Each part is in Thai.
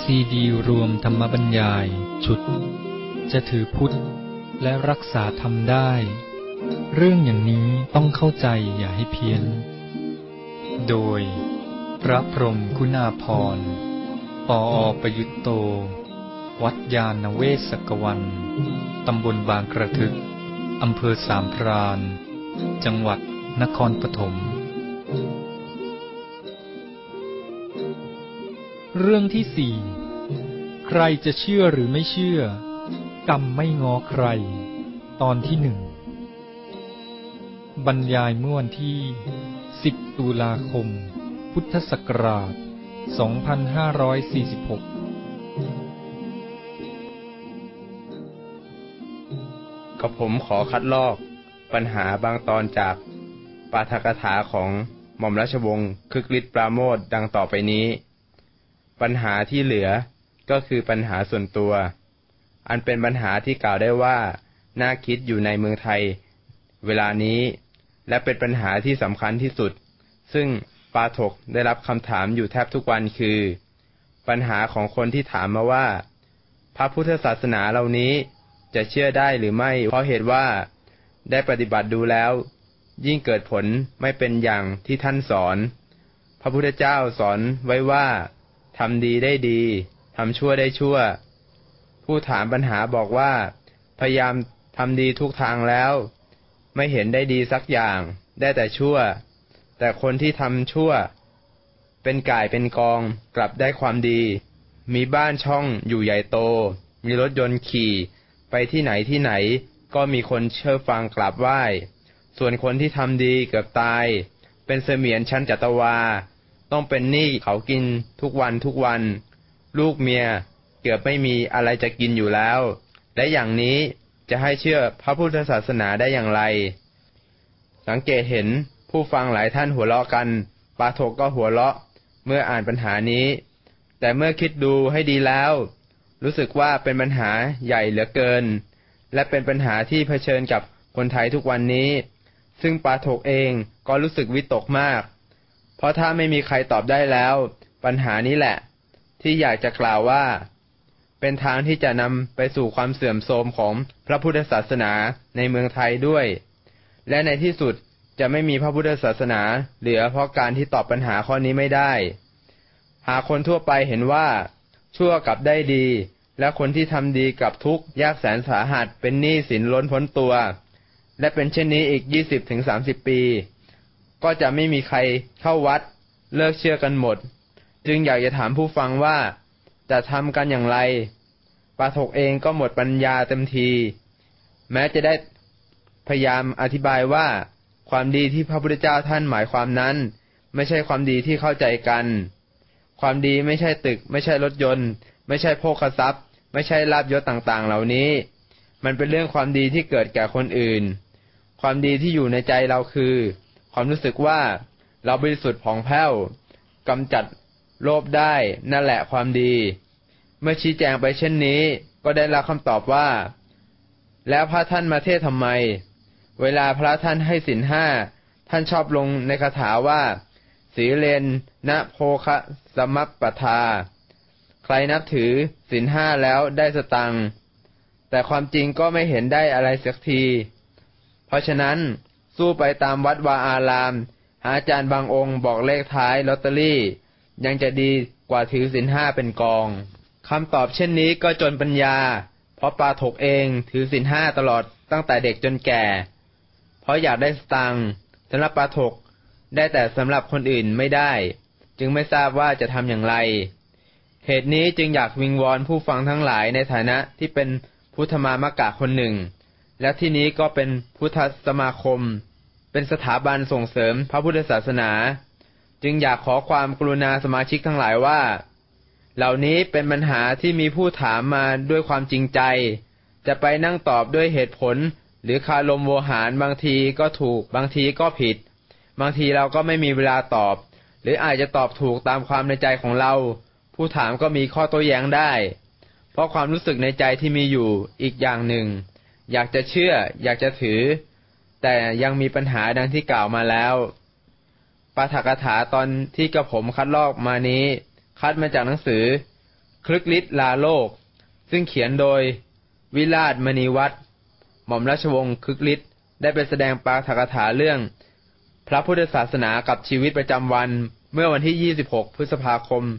ซีดีรวมธรรมบรรยายชุดจะถือพุทธและรักษาธรรมได้เรื่องอย่างนี้ต้องเข้าใจอย่าให้เพี้ยนโดยพระพรหมคุณาภรณ์ ปอ.ประยุตโตวัดยาณเวศกวันตำบลบางกระทึกอำเภอสามพรานจังหวัดนครปฐมเรื่องที่สี่ใครจะเชื่อหรือไม่เชื่อกรรมไม่ง้อใครตอนที่หนึ่งบรรยายเมื่อวันที่10 ตุลาคมพุทธศักราช2546 กับผมขอคัดลอกปัญหาบางตอนจากปาฐกถาของหม่อมราชวงศ์คึกฤทธิ์ปราโมทย์ดังต่อไปนี้ปัญหาที่เหลือก็คือปัญหาส่วนตัวอันเป็นปัญหาที่กล่าวได้ว่าน่าคิดอยู่ในเมืองไทยเวลานี้และเป็นปัญหาที่สำคัญที่สุดซึ่งปาฐกได้รับคำถามอยู่แทบทุกวันคือปัญหาของคนที่ถามมาว่าพระพุทธศาสนาเหล่านี้จะเชื่อได้หรือไม่เพราะเหตุว่าได้ปฏิบัติดูแล้วยิ่งเกิดผลไม่เป็นอย่างที่ท่านสอนพระพุทธเจ้าสอนไว้ว่าทำดีได้ดีทำชั่วได้ชั่วผู้ถามปัญหาบอกว่าพยายามทำดีทุกทางแล้วไม่เห็นได้ดีสักอย่างได้แต่ชั่วแต่คนที่ทำชั่วเป็นก่ายเป็นกองกลับได้ความดีมีบ้านช่องอยู่ใหญ่โตมีรถยนต์ขี่ไปที่ไหนที่ไหนก็มีคนเชื่อฟังกราบไหว้ส่วนคนที่ทำดีเกือบตายเป็นเสมียนชั้นจัตวาต้องเป็นหนี้เขากินทุกวันทุกวันลูกเมียเกือบไม่มีอะไรจะกินอยู่แล้วและอย่างนี้จะให้เชื่อพระพุทธศาสนาได้อย่างไรสังเกตเห็นผู้ฟังหลายท่านหัวเราะกันปาฐกก็หัวเราะเมื่ออ่านปัญหานี้แต่เมื่อคิดดูให้ดีแล้วรู้สึกว่าเป็นปัญหาใหญ่เหลือเกินและเป็นปัญหาที่เผชิญกับคนไทยทุกวันนี้ซึ่งปาฐกเองก็รู้สึกวิตกมากเพราะถ้าไม่มีใครตอบได้แล้วปัญหานี้แหละที่อยากจะกล่าวว่าเป็นทางที่จะนำไปสู่ความเสื่อมโทรมของพระพุทธศาสนาในเมืองไทยด้วยและในที่สุดจะไม่มีพระพุทธศาสนาเหลือเพราะการที่ตอบปัญหาข้อนี้ไม่ได้หากคนทั่วไปเห็นว่าชั่วกลับได้ดีและคนที่ทำดีกลับทุกข์ยากแสนสาหัสเป็นหนี้สินล้นพ้นตัวและเป็นเช่นนี้อีก 20-30 ปีก็จะไม่มีใครเข้าวัดเลิกเชื่อกันหมดจึงอยากจะถามผู้ฟังว่าจะทำกันอย่างไรปาฐกเองก็หมดปัญญาเต็มทีแม้จะได้พยายามอธิบายว่าความดีที่พระพุทธเจ้าท่านหมายความนั้นไม่ใช่ความดีที่เข้าใจกันความดีไม่ใช่ตึกไม่ใช่รถยนต์ไม่ใช่โภคทรัพย์ไม่ใช่ลาภยศต่างๆเหล่านี้มันเป็นเรื่องความดีที่เกิดแก่คนอื่นความดีที่อยู่ในใจเราคือความรู้สึกว่าเราบริสุทธิ์ผ่องแผ้วกำจัดโลภได้นั่นแหละความดีเมื่อชี้แจงไปเช่นนี้ก็ได้รับคำตอบว่าแล้วพระท่านมาเทศน์ทำไมเวลาพระท่านให้ศีล 5ท่านชอบลงในคาถาว่าสีเลนนะโภคะสมัปปทาใครนับถือศีล 5แล้วได้สตังค์แต่ความจริงก็ไม่เห็นได้อะไรสักทีเพราะฉะนั้นสู้ไปตามวัดวาอารามหาอาจารย์บางองค์บอกเลขท้ายลอตเตอรี่ยังจะดีกว่าถือศีล 5เป็นกองคำตอบเช่นนี้ก็จนปัญญาเพราะปาฐกเองถือศีล 5ตลอดตั้งแต่เด็กจนแก่เพราะอยากได้สตังค์สำหรับปาฐกได้แต่สำหรับคนอื่นไม่ได้จึงไม่ทราบว่าจะทำอย่างไรเหตุนี้จึงอยากวิงวอนผู้ฟังทั้งหลายในฐานะที่เป็นพุทธมามกะคนหนึ่งและที่นี้ก็เป็นพุทธสมาคมเป็นสถาบันส่งเสริมพระพุทธศาสนาจึงอยากขอความกรุณาสมาชิกทั้งหลายว่าเหล่านี้เป็นปัญหาที่มีผู้ถามมาด้วยความจริงใจจะไปนั่งตอบด้วยเหตุผลหรือคารมโวหารบางทีก็ถูกบางทีก็ผิดบางทีเราก็ไม่มีเวลาตอบหรืออาจจะตอบถูกตามความในใจของเราผู้ถามก็มีข้อโต้แย้งได้เพราะความรู้สึกในใจที่มีอยู่อีกอย่างหนึ่งอยากจะเชื่ออยากจะถือแต่ยังมีปัญหาดังที่กล่าวมาแล้วปาฐกถาตอนที่กระผมคัดลอกมานี้คัดมาจากหนังสือคลึกฤทธิ์ลาโลกซึ่งเขียนโดยวิราชมณีวัฒน์หม่อมราชวงศ์คลึกฤทธิ์ได้ไปแสดงปาฐกถาเรื่องพระพุทธศาสนากับชีวิตประจำวันเมื่อวันที่26พฤษภาคม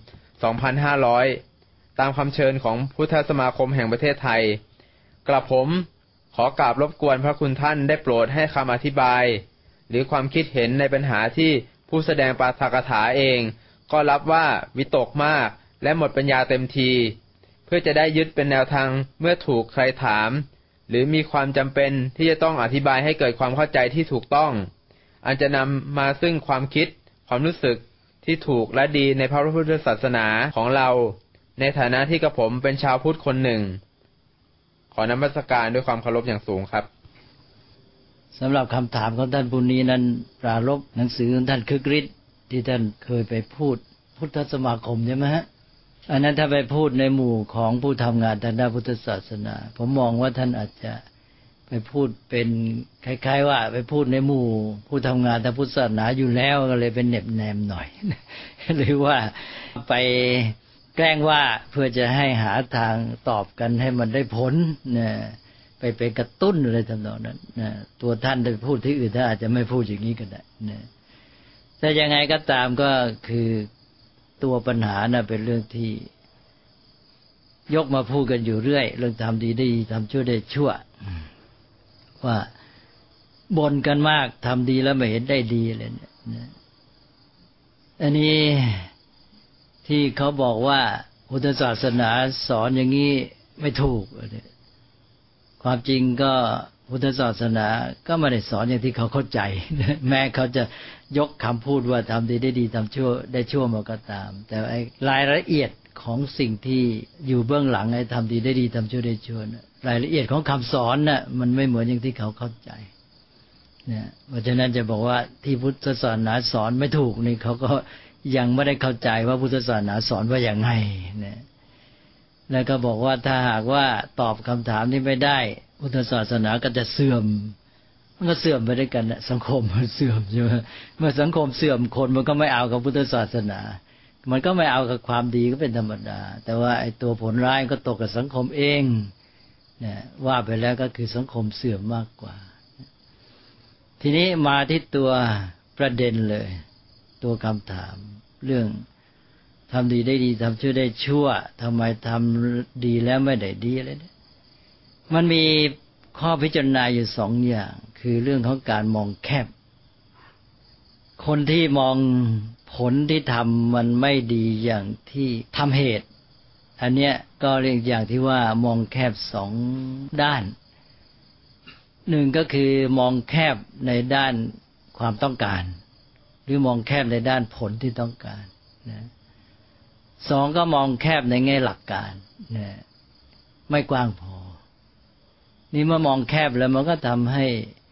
2500ตามคำเชิญของพุทธสมาคมแห่งประเทศไทยกระผมขอกราบรบกวนพระคุณท่านได้โปรดให้คำอธิบายหรือความคิดเห็นในปัญหาที่ผู้แสดงปาฐกถาเองก็รับว่าวิตกมากและหมดปัญญาเต็มทีเพื่อจะได้ยึดเป็นแนวทางเมื่อถูกใครถามหรือมีความจำเป็นที่จะต้องอธิบายให้เกิดความเข้าใจที่ถูกต้องอันจะนำมาซึ่งความคิดความรู้สึกที่ถูกและดีในพระพุทธศาสนาของเราในฐานะที่กระผมเป็นชาวพุทธคนหนึ่งขอนมัสการด้วยความเคารพอย่างสูงครับสำหรับคำถามของท่านผู้นี้นั้นปรารภหนังสือของท่านคลึกฤทธิ์ที่ท่านเคยไปพูดพุทธสมาคมใช่ไหมฮะอันนั้นถ้าไปพูดในหมู่ของผู้ทำงานทางด้านพุทธศาสนาผมมองว่าท่านอาจจะไปพูดเป็นคล้ายๆว่าไปพูดในหมู่ผู้ทำงานทางพุทธศาสนาอยู่แล้วก็เลยเป็นเน็บแนมหน่อย หรือว่าไปแกล้งว่าเพื่อจะให้หาทางตอบกันให้มันได้ผลเนี่ยไปกระตุ้นอะไรทำนองนั้นนะตัวท่านได้พูดที่อื่นท่านอาจจะไม่พูดอย่างนี้ก็ได้นะแต่ยังไงก็ตามก็คือตัวปัญหาน่ะเป็นเรื่องที่ยกมาพูดกันอยู่เรื่อยเรื่องทำดีได้ดีทำชั่วได้ชั่วว่าบ่นกันมากทำดีแล้วไม่เห็นได้ดีอะไรเนี่ยอันนี้ที่เขาบอกว่าพุทธศาสนาสอนอย่างนี้ไม่ถูกความจริงก็พุทธศาสนาก็ไม่ได้สอนอย่างที่เขาเข้าใจแม้เขาจะยกคำพูดว่าทำดีได้ดีทำชั่วได้ชั่วมาก็ตามแต่ไอ้รายละเอียดของสิ่งที่อยู่เบื้องหลังไอ้ทำดีได้ดีทำชั่วได้ชั่วรายละเอียดของคำสอนน่ะมันไม่เหมือนอย่างที่เขาเข้าใจเนี่ยเพราะฉะนั้นจะบอกว่าที่พุทธศาสนาสอนไม่ถูกนี่เขาก็ยังไม่ได้เข้าใจว่าพุทธศาสนาสอนว่าอย่างไงเนี่ยแล้วก็บอกว่าถ้าหากว่าตอบคำถามนี้ไม่ได้พุทธศาสนาก็จะเสื่อมมันก็เสื่อมไปด้วยกันนะสังคมมันเสื่อมใช่ไหมเมื่อสังคมเสื่อมคนมันก็ไม่เอากับพุทธศาสนามันก็ไม่เอากับความดีก็เป็นธรรมดาแต่ว่าไอ้ตัวผลร้ายก็ตกกับสังคมเองเนี่ยว่าไปแล้วก็คือสังคมเสื่อมมากกว่าทีนี้มาที่ตัวประเด็นเลยตัวคำถามเรื่องทำดีได้ดีทำชั่วได้ชั่วทำไมทำดีแล้วไม่ได้ดีอะไรเนี่ยมันมีข้อพิจารณาอยู่สองอย่างคือเรื่องของการมองแคบคนที่มองผลที่ทำมันไม่ดีอย่างที่ทำเหตุอันเนี้ยก็เรียกอย่างที่ว่ามองแคบสองด้านหนึ่งก็คือมองแคบในด้านความต้องการหรือมองแคบในด้านผลที่ต้องการนะสองก็มองแคบในแง่หลักการนะไม่กว้างพอนี่เมื่อมองแคบแล้วมันก็ทำให้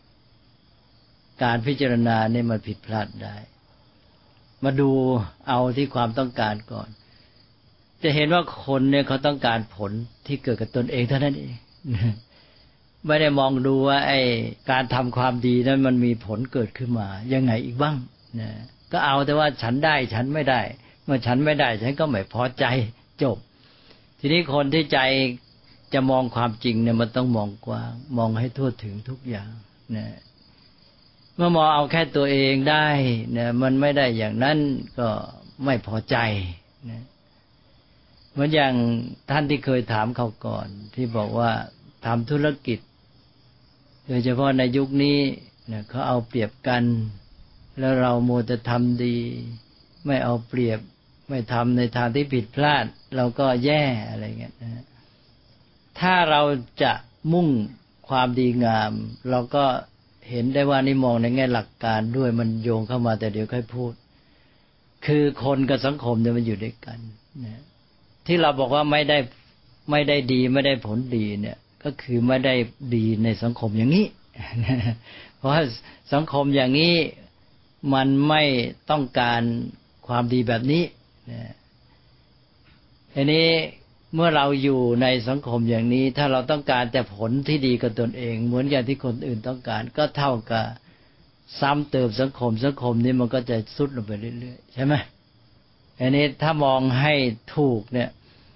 การพิจารณาเนี่ยมันผิดพลาดได้มาดูเอาที่ความต้องการก่อนจะเห็นว่าคนเนี่ยเขาต้องการผลที่เกิดกับตนเองเท่านั้นเองไม่ได้มองดูว่าไอ้การทำความดีนั้นมันมีผลเกิดขึ้นมายังไงอีกบ้างนะก็เอาแต่ว่าฉันได้ฉันไม่ได้เมื่อฉันไม่ได้ฉันก็ไม่พอใจจบทีนี้คนที่ใจจะมองความจริงเนี่ยมันต้องมองกว้างมองให้ทั่วถึงทุกอย่างนะเมื่อมองเอาแค่ตัวเองได้เนี่ยมันไม่ได้อย่างนั้นก็ไม่พอใจนะเหมือนอย่างท่านที่เคยถามเขาก่อนที่บอกว่าทำธุรกิจโดยเฉพาะในยุคนี้เนี่ยเขาเอาเปรียบกันแล้วเราโมจะทำดีไม่เอาเปรียบไม่ทำในทางที่ผิดพลาดเราก็แย่อะไรเงี้ยนะถ้าเราจะมุ่งความดีงามเราก็เห็นได้ว่านี่มองในแง่หลักการด้วยมันโยงเข้ามาแต่เดี๋ยวค่อยพูดคือคนกับสังคมเนี่ยมันอยู่ด้วยกันนะที่เราบอกว่าไม่ได้ดีไม่ได้ผลดีเนี่ยก็คือไม่ได้ดีในสังคมอย่างนี้เพราะสังคมอย่างนี้มันไม่ต้องการความดีแบบนี้นะทีนี้เมื่อเราอยู่ในสังคมอย่างนี้ถ้าเราต้องการแต่ผลที่ดีกับตนเองเหมือนอย่างที่คนอื่นต้องการก็เท่ากับซ้ำเติมสังคมนี้มันก็จะทรุดลงไปเรื่อยๆใช่ไหมอันนี้ถ้ามองให้ถูกเนี่ย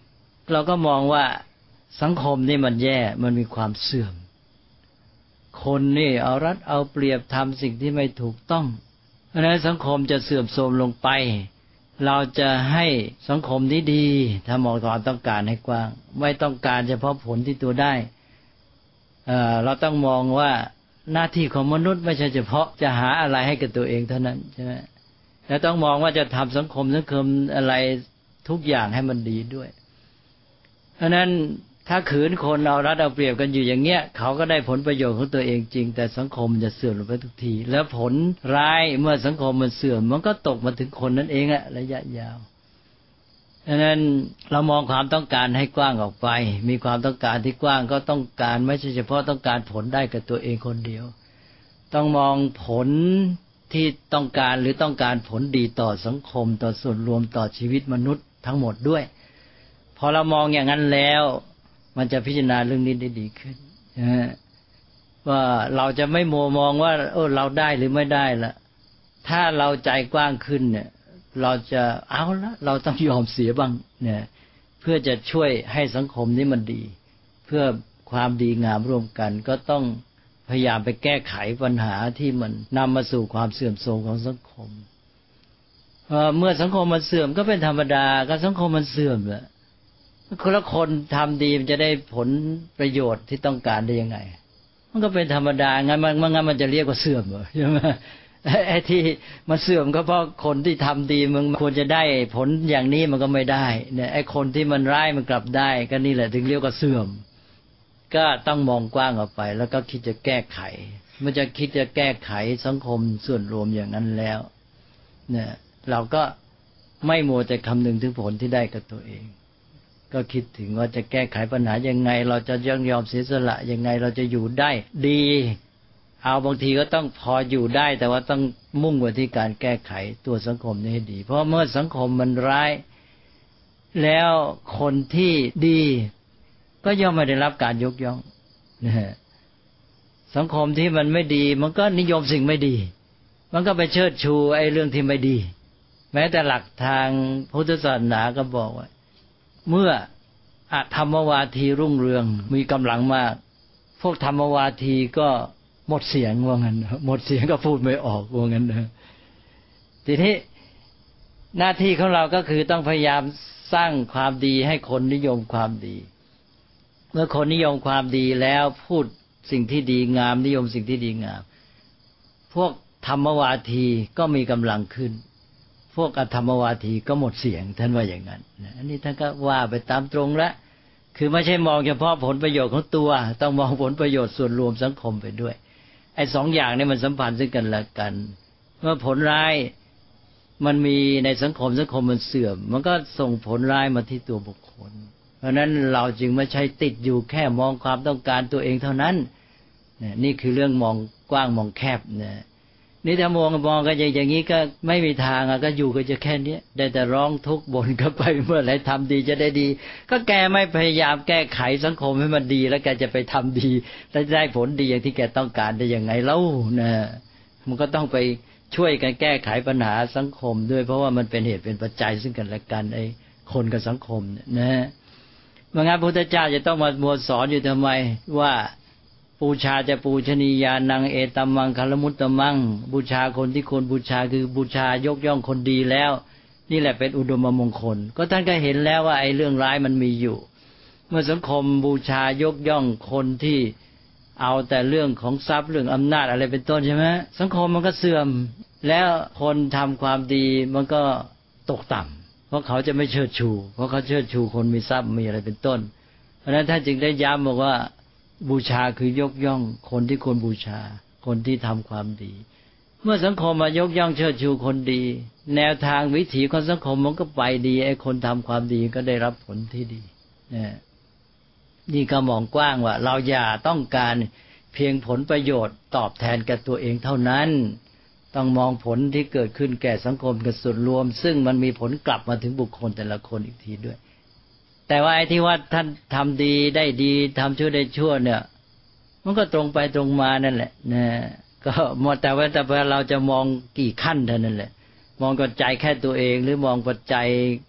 เราก็มองว่าสังคมนี่มันแย่มันมีความเสื่อมคนนี่เอารัดเอาเปรียบทำสิ่งที่ไม่ถูกต้องเพราะฉะนั้นสังคมจะเสื่อมโทรมลงไปเราจะให้สังคมนี้ดีถ้ามองความต้องการให้กว้างไม่ต้องการเฉพาะผลที่ตัวได้เราต้องมองว่าหน้าที่ของมนุษย์ไม่ใช่เฉพาะจะหาอะไรให้กับตัวเองเท่านั้นใช่ไหมแล้วต้องมองว่าจะทำสังคมอะไรทุกอย่างให้มันดีด้วยเพราะนั้นถ้าขืนคนเอารัดเอาเปรียบกันอยู่อย่างเงี้ยเขาก็ได้ผลประโยชน์ของตัวเองจริงแต่สังคมจะเสื่อมลงไปทุกทีแล้วผลร้ายเมื่อสังคมมันเสื่อมมันก็ตกมาถึงคนนั่นเองอะระยะยาวดังนั้นเรามองความต้องการให้กว้างออกไปมีความต้องการที่กว้างก็ต้องการไม่ใช่เฉพาะต้องการผลได้กับตัวเองคนเดียวต้องมองผลที่ต้องการหรือต้องการผลดีต่อสังคมต่อส่วนรวมต่อชีวิตมนุษย์ทั้งหมดด้วยพอเรามองอย่างนั้นแล้วมันจะพิจารณาเรื่องนี้ได้ดีขึ้นว่าเราจะไม่มัวมองว่าเราได้หรือไม่ได้ละถ้าเราใจกว้างขึ้นเนี่ยเราจะเอาละเราต้องยอมเสียบ้างเนี่ยเพื่อจะช่วยให้สังคมนี้มันดีเพื่อความดีงามร่วมกันก็ต้องพยายามไปแก้ไขปัญหาที่มันนำมาสู่ความเสื่อมโทรมของสังคมเมื่อสังคมมันเสื่อมก็เป็นธรรมดาก็สังคมมันเสื่อมแหละคนละคนทำดีมันจะได้ผลประโยชน์ที่ต้องการได้ยังไงมันก็เป็นธรรมดางั้นมันจะเรียกว่าเสื่อมเหรอใช่ไหมไอ้ที่มันเสื่อมก็เพราะคนที่ทำดีมันควรจะได้ผลอย่างนี้มันก็ไม่ได้เนี่ยไอ้คนที่มันร้ายมันกลับได้ก็นี่แหละถึงเรียกว่าเสื่อมก็ต้องมองกว้างออกไปแล้วก็คิดจะแก้ไขมันจะคิดจะแก้ไขสังคมส่วนรวมอย่างนั้นแล้วเนี่ยเราก็ไม่มัวแต่คำนึงถึงผลที่ได้กับตัวเองก็คิดถึงว่าจะแก้ไขปัญหายังไงเราจะยอมเสียสละยังไงเราจะอยู่ได้ดีเอาบางทีก็ต้องพออยู่ได้แต่ว่าต้องมุ่งไปที่การแก้ไขตัวสังคมนี้ให้ดีเพราะเมื่อสังคมมันร้ายแล้วคนที่ดีก็ย่อมไม่ได้รับการยกย่องนะสังคมที่มันไม่ดีมันก็นิยมสิ่งไม่ดีมันก็ไปเชิดชูไอ้เรื่องที่ไม่ดีแม้แต่หลักทางพุทธศาสนาก็บอกว่าเมื่ออธรรมวาทีรุ่งเรืองมีกำลังมากพวกธรรมวาทีก็หมดเสียงว่างั้นหมดเสียงก็พูดไม่ออกว่างั้นนะทีนี้หน้าที่ของเราก็คือต้องพยายามสร้างความดีให้คนนิยมความดีเมื่อคนนิยมความดีแล้วพูดสิ่งที่ดีงามนิยมสิ่งที่ดีงามพวกธรรมวาทีก็มีกำลังขึ้นพวกอธรรมวาทีก็หมดเสียงท่านว่าอย่างนั้นอันนี้ท่านก็ว่าไปตามตรงละคือไม่ใช่มองเฉพาะผลประโยชน์ของตัวต้องมองผลประโยชน์ส่วนรวมสังคมไปด้วยไอ้สองอย่างนี้มันสัมพันธ์ซึ่งกันและกันเมื่อผลร้ายมันมีในสังคมมันเสื่อมมันก็ส่งผลร้ายมาที่ตัวบุคคลเพราะนั้นเราจึงไม่ใช่ติดอยู่แค่มองความต้องการตัวเองเท่านั้นนี่คือเรื่องมองกว้างมองแคบนะนี่ถ้ามองกันอย่างนี้ก็ไม่มีทางก็อยู่ก็จะแค่นี้ได้แต่ร้องทุกข์บ่นกันไปเมื่อไหร่ทำดีจะได้ดีก็แกไม่พยายามแก้ไขสังคมให้มันดีแล้วแกจะไปทำดีแล้วได้ผลดีอย่างที่แกต้องการได้ยังไงเล่านะมันก็ต้องไปช่วยกันแก้ไขปัญหาสังคมด้วยเพราะว่ามันเป็นเหตุเป็นปัจจัยซึ่งกันและกันไอ้คนกับสังคมนะเมื่องั้นพระพุทธเจ้าจะต้องมามัวสอนอยู่ทำไมว่าบูชาจะปูชนียานังเอตัมมังคัลมุตตมังบูชาคนที่ควรบูชาคือบูชายกย่องคนดีแล้วนี่แหละเป็นอุดมมงคลก็ท่านก็เห็นแล้วว่าไอ้เรื่องร้ายมันมีอยู่เมื่อสังคมบูชายกย่องคนที่เอาแต่เรื่องของทรัพย์เรื่องอำนาจอะไรเป็นต้นใช่ไหมสังคมมันก็เสื่อมแล้วคนทำความดีมันก็ตกต่ำเพราะเขาจะไม่เชิดชูเพราะเขาเชิดชูคนมีทรัพย์มีอะไรเป็นต้นเพราะฉะนั้นท่านจึงได้ย้ำบอกว่าบูชาคือยกย่องคนที่ควรบูชาคนที่ทำความดีเมื่อสังคมมายกย่องเชิดชูคนดีแนวทางวิถีของสังคมมันก็ไปดีไอ้คนทำความดีก็ได้รับผลที่ดีนี่ก็มองกว้างว่าเราอย่าต้องการเพียงผลประโยชน์ตอบแทนกับตัวเองเท่านั้นต้องมองผลที่เกิดขึ้นแก่สังคมกับส่วนรวมซึ่งมันมีผลกลับมาถึงบุคคลแต่ละคนอีกทีด้วยแต่ว่าไอ้ที่ว่าท่านทำดีได้ดีทำชั่วได้ชั่วเนี่ยมันก็ตรงไปตรงมานั่นแหละนะก็แต่ว่าเราจะมองกี่ขั้นเท่านั้นแหละมองปัจจัยแค่ตัวเองหรือมองปัจจัย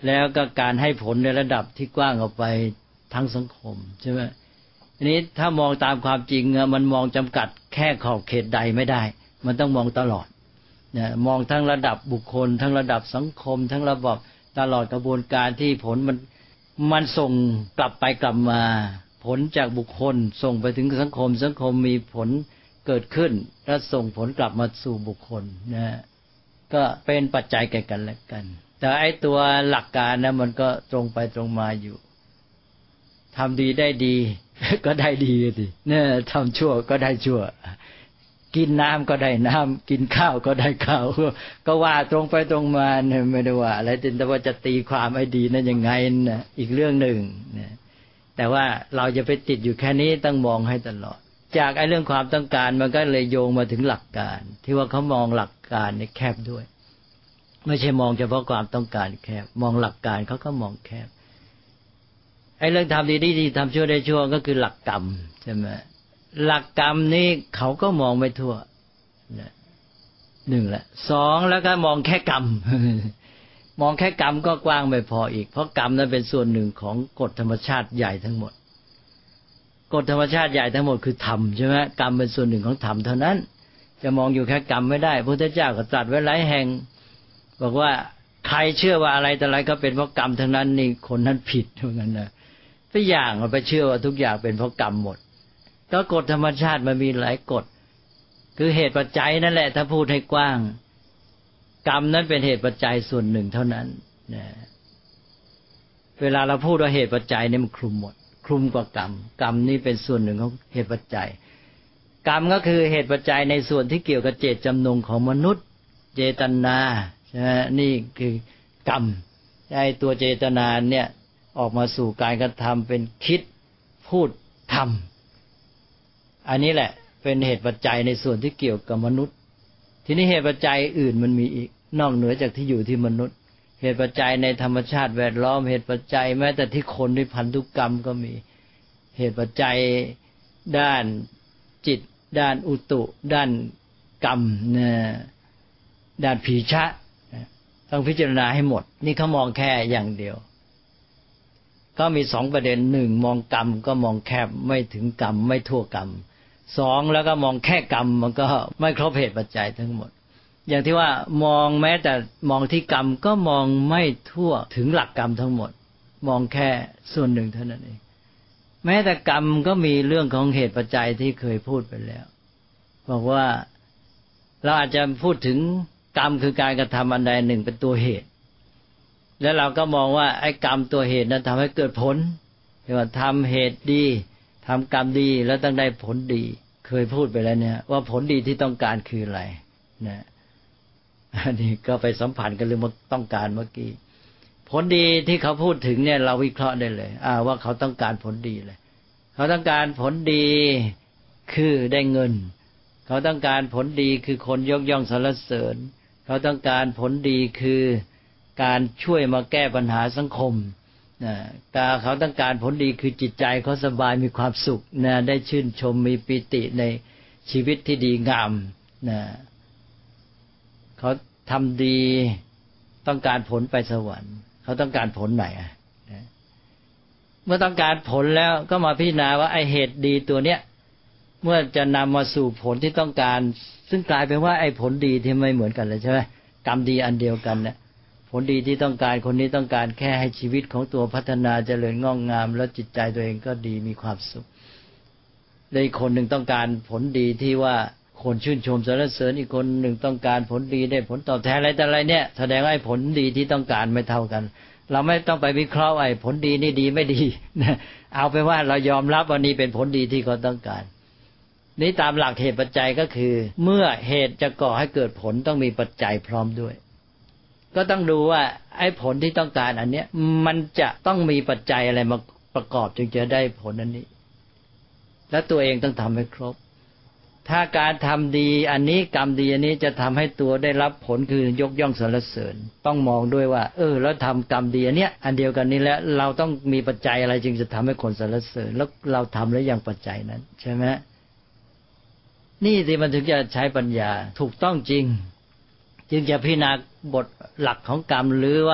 แล้วก็การให้ผลในระดับที่กว้างออกไปทั้งสังคมใช่ไหมทีนี้ถ้ามองตามความจริงมันมองจำกัดแค่ขอบเขตใดไม่ได้มันต้องมองตลอดเนี่ยมองทั้งระดับบุคคลทั้งระดับสังคมทั้งระบบตลอดกระบวนการที่ผลมันส่งกลับไปกลับมาผลจากบุคคลส่งไปถึงสังคมสังคมมีผลเกิดขึ้นแล้วส่งผลกลับมาสู่บุคคลนะก็เป็นปัจจัยแก่กันและกันแต่ไอ้ตัวหลักการนะมันก็ตรงไปตรงมาอยู่ทำดีได้ดีก็ได้ดีสิเนี่ยทำชั่วก็ได้ชั่วกินน้ำก็ได้น้ำกินข้าวก็ได้ข้าวก็ว่าตรงไปตรงมาเนี่ยไม่ได้ว่าอะไรแต่ว่าจะตีความให้ดีนั้นยังไงนะอีกเรื่องหนึ่งนะแต่ว่าเราจะไปติดอยู่แค่นี้ต้องมองให้ตลอดจากไอ้เรื่องความต้องการมันก็เลยโยงมาถึงหลักการที่ว่าเขามองหลักการในแคบด้วยไม่ใช่มองเฉพาะความต้องการแคบมองหลักการเขาก็มองแคบไอ้เรื่องทำดีได้ดีทำชั่วได้ชั่วก็คือหลักกรรมใช่ไหมหลักกรรมนี้เขาก็มองไม่ทั่วหนึ่งละสองแล้วก็มองแค่กรรม มองแค่กรรมก็กว้างไม่พออีกเพราะกรรมนั้นเป็นส่วนหนึ่งของกฎธรรมชาติใหญ่ทั้งหมดกฎธรรมชาติใหญ่ทั้งหมดคือธรรมใช่ไหมกรรมเป็นส่วนหนึ่งของธรรมเท่านั้นจะมองอยู่แค่กรรมไม่ได้พระพุทธเจ้าก็ตรัสไว้หลายแห่งบอกว่าใครเชื่อว่าอะไรแต่อะไรก็เป็นเพราะกรรมทั้งนั้นนี่คนนั้นผิดเหมือนกันนะทุกอย่างเราไปเชื่อว่าทุกอย่างเป็นเพราะกรรมหมดก็กฎธรรมชาติมันมีหลายกฎคือเหตุปัจจัยนั่นแหละถ้าพูดให้กว้างกรรมนั้นเป็นเหตุปัจจัยส่วนหนึ่งเท่านั้นนะเวลาเราพูดว่าเหตุปัจจัยนี่มันคลุมหมดคลุมกว่ากรรมกรรมนี่เป็นส่วนหนึ่งของเหตุปัจจัยกรรมก็คือเหตุปัจจัยในส่วนที่เกี่ยวกับเจตจำนงของมนุษย์เจตนาใช่ไหมนี่คือกรรมไอ้ตัวเจตนาเนี่ยออกมาสู่การกระทำเป็นคิดพูดทำอันนี้แหละเป็นเหตุปัจจัยในส่วนที่เกี่ยวกับมนุษย์ทีนี้เหตุปัจจัยอื่นมันมีอีกนอกเหนือจากที่อยู่ที่มนุษย์เหตุปัจจัยในธรรมชาติแวดล้อมเหตุปัจจัยแม้แต่ที่คนที่พันธุกรรมก็มีเหตุปัจจัยด้านจิตด้านอุตุด้านกรรมนะด้านผีชะต้องพิจารณาให้หมดนี่เขามองแค่อย่างเดียวก็มีสองประเด็นหนึ่งมองกรรมก็มองแคบไม่ถึงกรรมไม่ทั่วกรรมสองแล้วก็มองแค่กรรมมันก็ไม่ครบเหตุปัจจัยทั้งหมดอย่างที่ว่ามองแม้แต่มองที่กรรมก็มองไม่ทั่วถึงหลักกรรมทั้งหมดมองแค่ส่วนหนึ่งเท่านั้นเองแม้แต่กรรมก็มีเรื่องของเหตุปัจจัยที่เคยพูดไปแล้วบอกว่าเราอาจจะพูดถึงกรรมคือการกระทำอันใดหนึ่งเป็นตัวเหตุแล้วเราก็มองว่าไอ้กรรมตัวเหตุนั้นทำให้เกิดผลเรียกว่าทำเหตุดีทำกรรมดีแล้วต้องได้ผลดีเคยพูดไปแล้วเนี่ยว่าผลดีที่ต้องการคืออะไรนะอันนี้ก็ไปสัมพันธ์กันเรื่องต้องการเมื่อกี้ผลดีที่เขาพูดถึงเนี่ยเราวิเคราะห์ได้เลยว่าเขาต้องการผลดีเลยเขาต้องการผลดีคือได้เงินเขาต้องการผลดีคือคนยกย่องสรรเสริญเขาต้องการผลดีคือการช่วยมาแก้ปัญหาสังคมแต่เขาต้องการผลดีคือจิตใจเขาสบายมีความสุขนะได้ชื่นชมมีปิติในชีวิตที่ดีงามนะเขาทำดีต้องการผลไปสวรรค์เขาต้องการผลไหนเมื่อต้องการผลแล้วก็มาพิจารณาว่าไอ้เหตุดีตัวเนี้ยเมื่อจะนำมาสู่ผลที่ต้องการซึ่งกลายเป็นว่าไอ้ผลดีที่ไม่เหมือนกันเลยใช่ไหมกรรมดีอันเดียวกันเนี่ยผลดีที่ต้องการคนนี้ต้องการแค่ให้ชีวิตของตัวพัฒนาเจริญงอกงามแล้วจิตใจตัวเองก็ดีมีความสุขและอีกคนหนึ่งต้องการผลดีที่ว่าคนชื่นชมสรรเสริญอีกคนหนึ่งต้องการผลดีได้ผลตอบแทนอะไรแต่อะไรเนี่ยแสดงว่าไอ้ผลดีที่ต้องการไม่เท่ากันเราไม่ต้องไปวิเคราะห์ไอ้ผลดีนี่ดีไม่ดีเอาไปว่าเรายอมรับว่านี่เป็นผลดีที่เขาต้องการนี้ตามหลักเหตุปัจจัยก็คือเมื่อเหตุจะก่อให้เกิดผลต้องมีปัจจัยพร้อมด้วยก็ต้องดูว่าไอ้ผลที่ต้องการอันเนี้ยมันจะต้องมีปัจจัยอะไรมาประกอบจึงจะได้ผลอันนี้และตัวเองต้องทำให้ครบถ้าการทำดีอันนี้กรรมดีอันนี้จะทำให้ตัวได้รับผลคือยกย่องสรรเสริญต้องมองด้วยว่าแล้วทำกรรมดีอันเนี้ยอันเดียวกันนี้แล้วเราต้องมีปัจจัยอะไรจึงจะทำให้คนสรรเสริญแล้วเราทำแล้วยังปัจจัยนั้นใช่ไหมนี่สิมันถึงจะใช้ปัญญาถูกต้องจริงจึงจะพิจารณาบทหลักของกรรมหรือว่า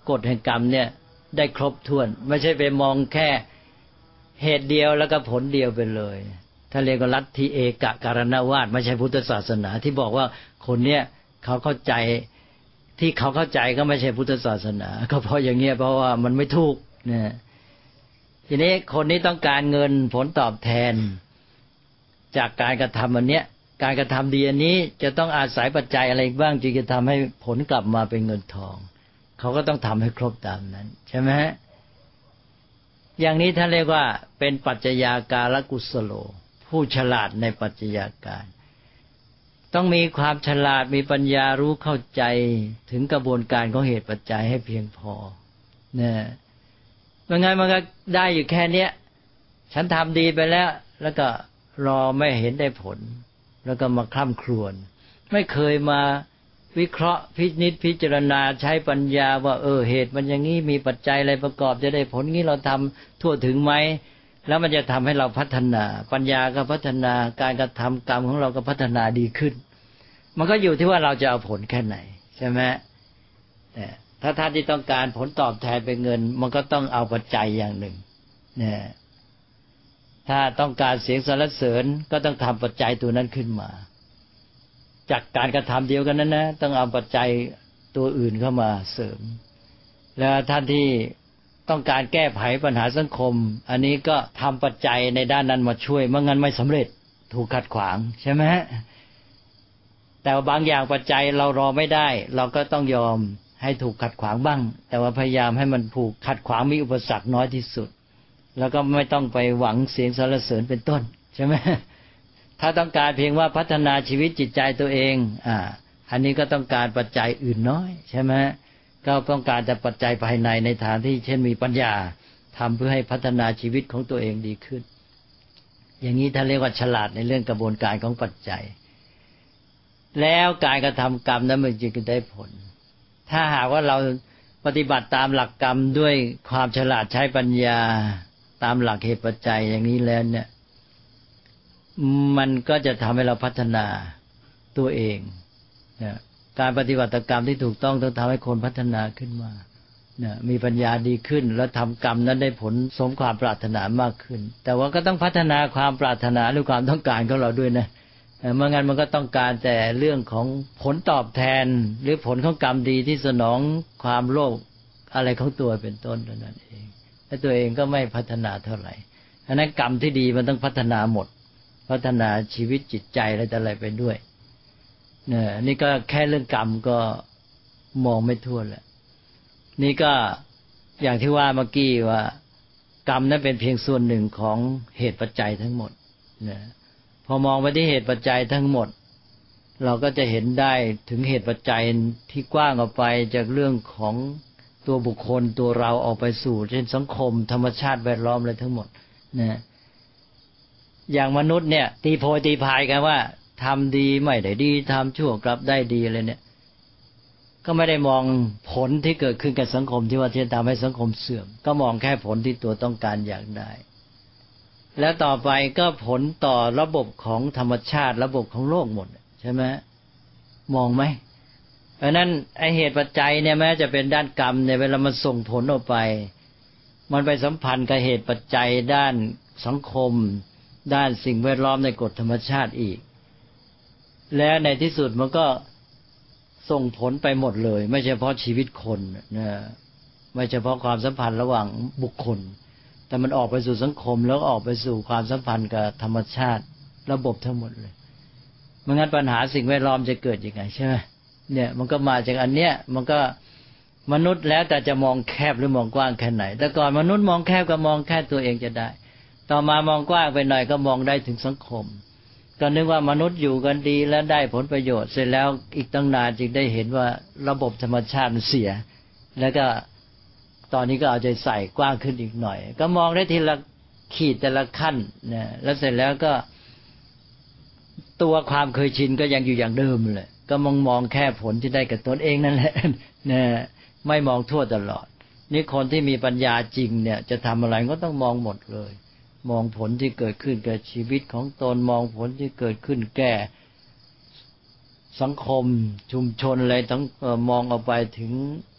กฎแห่งกรรมเนี่ยได้ครบถ้วนไม่ใช่ไปมองแค่เหตุเดียวแล้วก็ผลเดียวไปเลยถ้าเรียกว่าลัทธิเอกการณวาทไม่ใช่พุทธศาสนาที่บอกว่าคนเนี้ยเขาเข้าใจที่เขาเข้าใจก็ไม่ใช่พุทธศาสนาก็เพราะอย่างเงี้ยเพราะว่ามันไม่ถูกเนี่ยทีนี้คนนี้ต้องการเงินผลตอบแทนจากการกระทำอันเนี้ยการกระทำดีอันนี้จะต้องอาศัยปัจจัยอะไรบ้างจึงจะทำให้ผลกลับมาเป็นเงินทองเขาก็ต้องทำให้ครบตามนั้นใช่ไหมฮะอย่างนี้ท่านเรียกว่าเป็นปัจจัยาการกุศโลผู้ฉลาดในปัจจัยาการต้องมีความฉลาดมีปัญญารู้เข้าใจถึงกระบวนการของเหตุปัจจัยให้เพียงพอเนี่ยไม่งั้นมันก็ได้อยู่แค่เนี้ยฉันทำดีไปแล้วก็รอไม่เห็นได้ผลแล้วก็มาคร่ำครวญไม่เคยมาวิเคราะห์พิจารณาใช้ปัญญาว่าเหตุมันอย่างนี้มีปัจจัยอะไรประกอบจะได้ผลนี้เราทำทั่วถึงไหมแล้วมันจะทำให้เราพัฒนาปัญญาก็พัฒนาการกระทำกรรมของเราก็พัฒนาดีขึ้นมันก็อยู่ที่ว่าเราจะเอาผลแค่ไหนใช่ไหมถ้าท่านที่ต้องการผลตอบแทนเป็นเงินมันก็ต้องเอาปัจจัยอย่างหนึ่งเนี่ยถ้าต้องการเสียงสรรเสริญก็ต้องทำปัจจัยตัวนั้นขึ้นมาจากการกระทำเดียวกันนั้นนะต้องเอาปัจจัยตัวอื่นเข้ามาเสริมแล้วท่านที่ต้องการแก้ไขปัญหาสังคมอันนี้ก็ทำปัจจัยในด้านนั้นมาช่วยไม่งั้นไม่สำเร็จถูกขัดขวางใช่ไหมแต่ว่าบางอย่างปัจจัยเรารอไม่ได้เราก็ต้องยอมให้ถูกขัดขวางบ้างแต่ว่าพยายามให้มันถูกขัดขวางมีอุปสรรคน้อยที่สุดแล้วก็ไม่ต้องไปหวังเสียงสรรเสริญเป็นต้นใช่ไหมถ้าต้องการเพียงว่าพัฒนาชีวิตจิตใจตัวเองอันนี้ก็ต้องการปัจจัยอื่นน้อยใช่ไหมก็ต้องการแต่ปัจจัยภายในในฐานที่เช่นมีปัญญาทำเพื่อให้พัฒนาชีวิตของตัวเองดีขึ้นอย่างนี้ท่านเรียกว่าฉลาดในเรื่องกระบวนการของปัจจัยแล้วการกระทำกรรมนั้นมันจึงจะได้ผลถ้าหากว่าเราปฏิบัติตามหลักกรรมด้วยความฉลาดใช้ปัญญาตามหลักเหตุปัจจัยอย่างนี้แล้วเนี่ยมันก็จะทำให้เราพัฒนาตัวเองการปฏิบัติกรรมที่ถูกต้องทำให้คนพัฒนาขึ้นมามีปัญญาดีขึ้นแล้วทำกรรมนั้นได้ผลสมความปรารถนามากขึ้นแต่ว่าก็ต้องพัฒนาความปรารถนาหรือความต้องการของเราด้วยนะเมื่องั้นมันก็ต้องการแต่เรื่องของผลตอบแทนหรือผลของกรรมดีที่สนองความโลภอะไรของตัวเป็นต้นเท่านั้นเองและตัวเองก็ไม่พัฒนาเท่าไหร่ฉะนั้นกรรมที่ดีมันต้องพัฒนาหมดพัฒนาชีวิตจิตใจอะไรไปด้วยเนี่ยนี่ก็แค่เรื่องกรรมก็มองไม่ทั่วแล้วนี่ก็อย่างที่ว่าเมื่อกี้ว่ากรรมนั้นเป็นเพียงส่วนหนึ่งของเหตุปัจจัยทั้งหมดเนี่ยพอมองไปที่เหตุปัจจัยทั้งหมดเราก็จะเห็นได้ถึงเหตุปัจจัยที่กว้างออกไปจากเรื่องของตัวบุคคลตัวเราออกไปสู่เช่นสังคมธรรมชาติแวดล้อมอะไรทั้งหมดนะอย่างมนุษย์เนี่ยตีโพยตีพายกันว่าทำดีไม่ได้ดีทำชั่วกลับได้ดีอะไรเนี่ยก็ไม่ได้มองผลที่เกิดขึ้นกับสังคมที่ว่าจะทำให้สังคมเสื่อมก็มองแค่ผลที่ตัวต้องการอยากได้แล้วต่อไปก็ผลต่อระบบของธรรมชาติระบบของโลกหมดใช่ไหมมองไหมเพราะนั้นไอเหตุปัจจัยเนี่ยแม้จะเป็นด้านกรรมเนี่ยเวลามันส่งผลออกไปมันไปสัมพันธ์กับเหตุปัจจัยด้านสังคมด้านสิ่งแวดล้อมในกฎธรรมชาติอีกและในที่สุดมันก็ส่งผลไปหมดเลยไม่เฉพาะชีวิตคนนะไม่เฉพาะความสัมพันธ์ระหว่างบุคคลแต่มันออกไปสู่สังคมแล้วออกไปสู่ความสัมพันธ์กับธรรมชาติระบบทั้งหมดเลยไม่งั้นปัญหาสิ่งแวดล้อมจะเกิดยังไงใช่ไหมเนี่ยมันก็มาจากอันเนี้ยมันก็มนุษย์แล้วแต่จะมองแคบหรือมองกว้างแค่ไหนแต่ก่อนมนุษย์มองแคบก็มองแค่ตัวเองจะได้ต่อมามองกว้างไปหน่อยก็มองได้ถึงสังคมก็นึกว่ามนุษย์อยู่กันดีแล้วได้ผลประโยชน์เสร็จแล้วอีกตั้งนานจึงได้เห็นว่าระบบธรรมชาติมันเสียแล้วก็ตอนนี้ก็เอาใจใส่กว้างขึ้นอีกหน่อยก็มองได้ทีละขีดแต่ละขั้นนะแล้วเสร็จแล้วก็ตัวความเคยชินก็ยังอยู่อย่างเดิมเลยก็มองแค่ผลที่ได้กับตนเองนั่นแหละนะไม่มองทั่วตลอดนี่คนที่มีปัญญาจริงเนี่ยจะทำอะไรก็ต้องมองหมดเลยมองผลที่เกิดขึ้นกับชีวิตของตนมองผลที่เกิดขึ้นแก่สังคมชุมชนอะไรทั้งมองออกไปถึง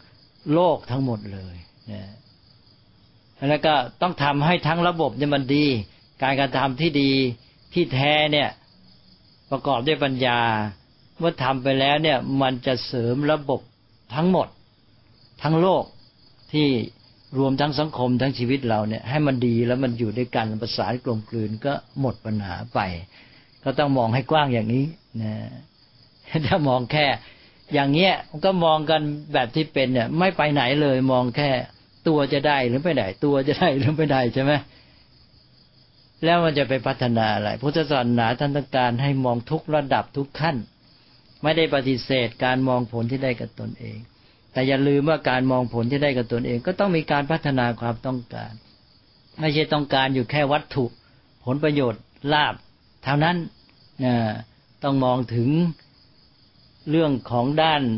โลกทั้งหมดเลยนะแล้วก็ต้องทำให้ทั้งระบบเนี่ยมันดีการกระทำที่ดีที่แท้เนี่ยประกอบด้วยปัญญาเมื่อทำไปแล้วเนี่ยมันจะเสริมระบบทั้งหมดทั้งโลกที่รวมทั้งสังคมทั้งชีวิตเราเนี่ยให้มันดีแล้วมันอยู่ด้วยกันประสานกลมกลืนก็หมดปัญหาไปก็ต้องมองให้กว้างอย่างนี้นะถ้ามองแค่อย่างเงี้ยก็มองกันแบบที่เป็นเนี่ยไม่ไปไหนเลยมองแค่ตัวจะได้หรือไม่ได้ตัวจะได้หรือไม่ได้ใช่ไหมแล้วมันจะไปพัฒนาอะไรพุทธศาสนาท่านต้องการให้มองทุกระดับทุกขั้นไม่ได้ปฏิเสธการมองผลที่ได้กับตนเองแต่อย่าลืมว่าการมองผลที่ได้กับตนเองก็ต้องมีการพัฒนาความต้องการไม่ใช่ต้องการอยู่แค่วัตถุผลประโยชน์ลาภเท่านั้นต้องมองถึงเรื่องของด้าน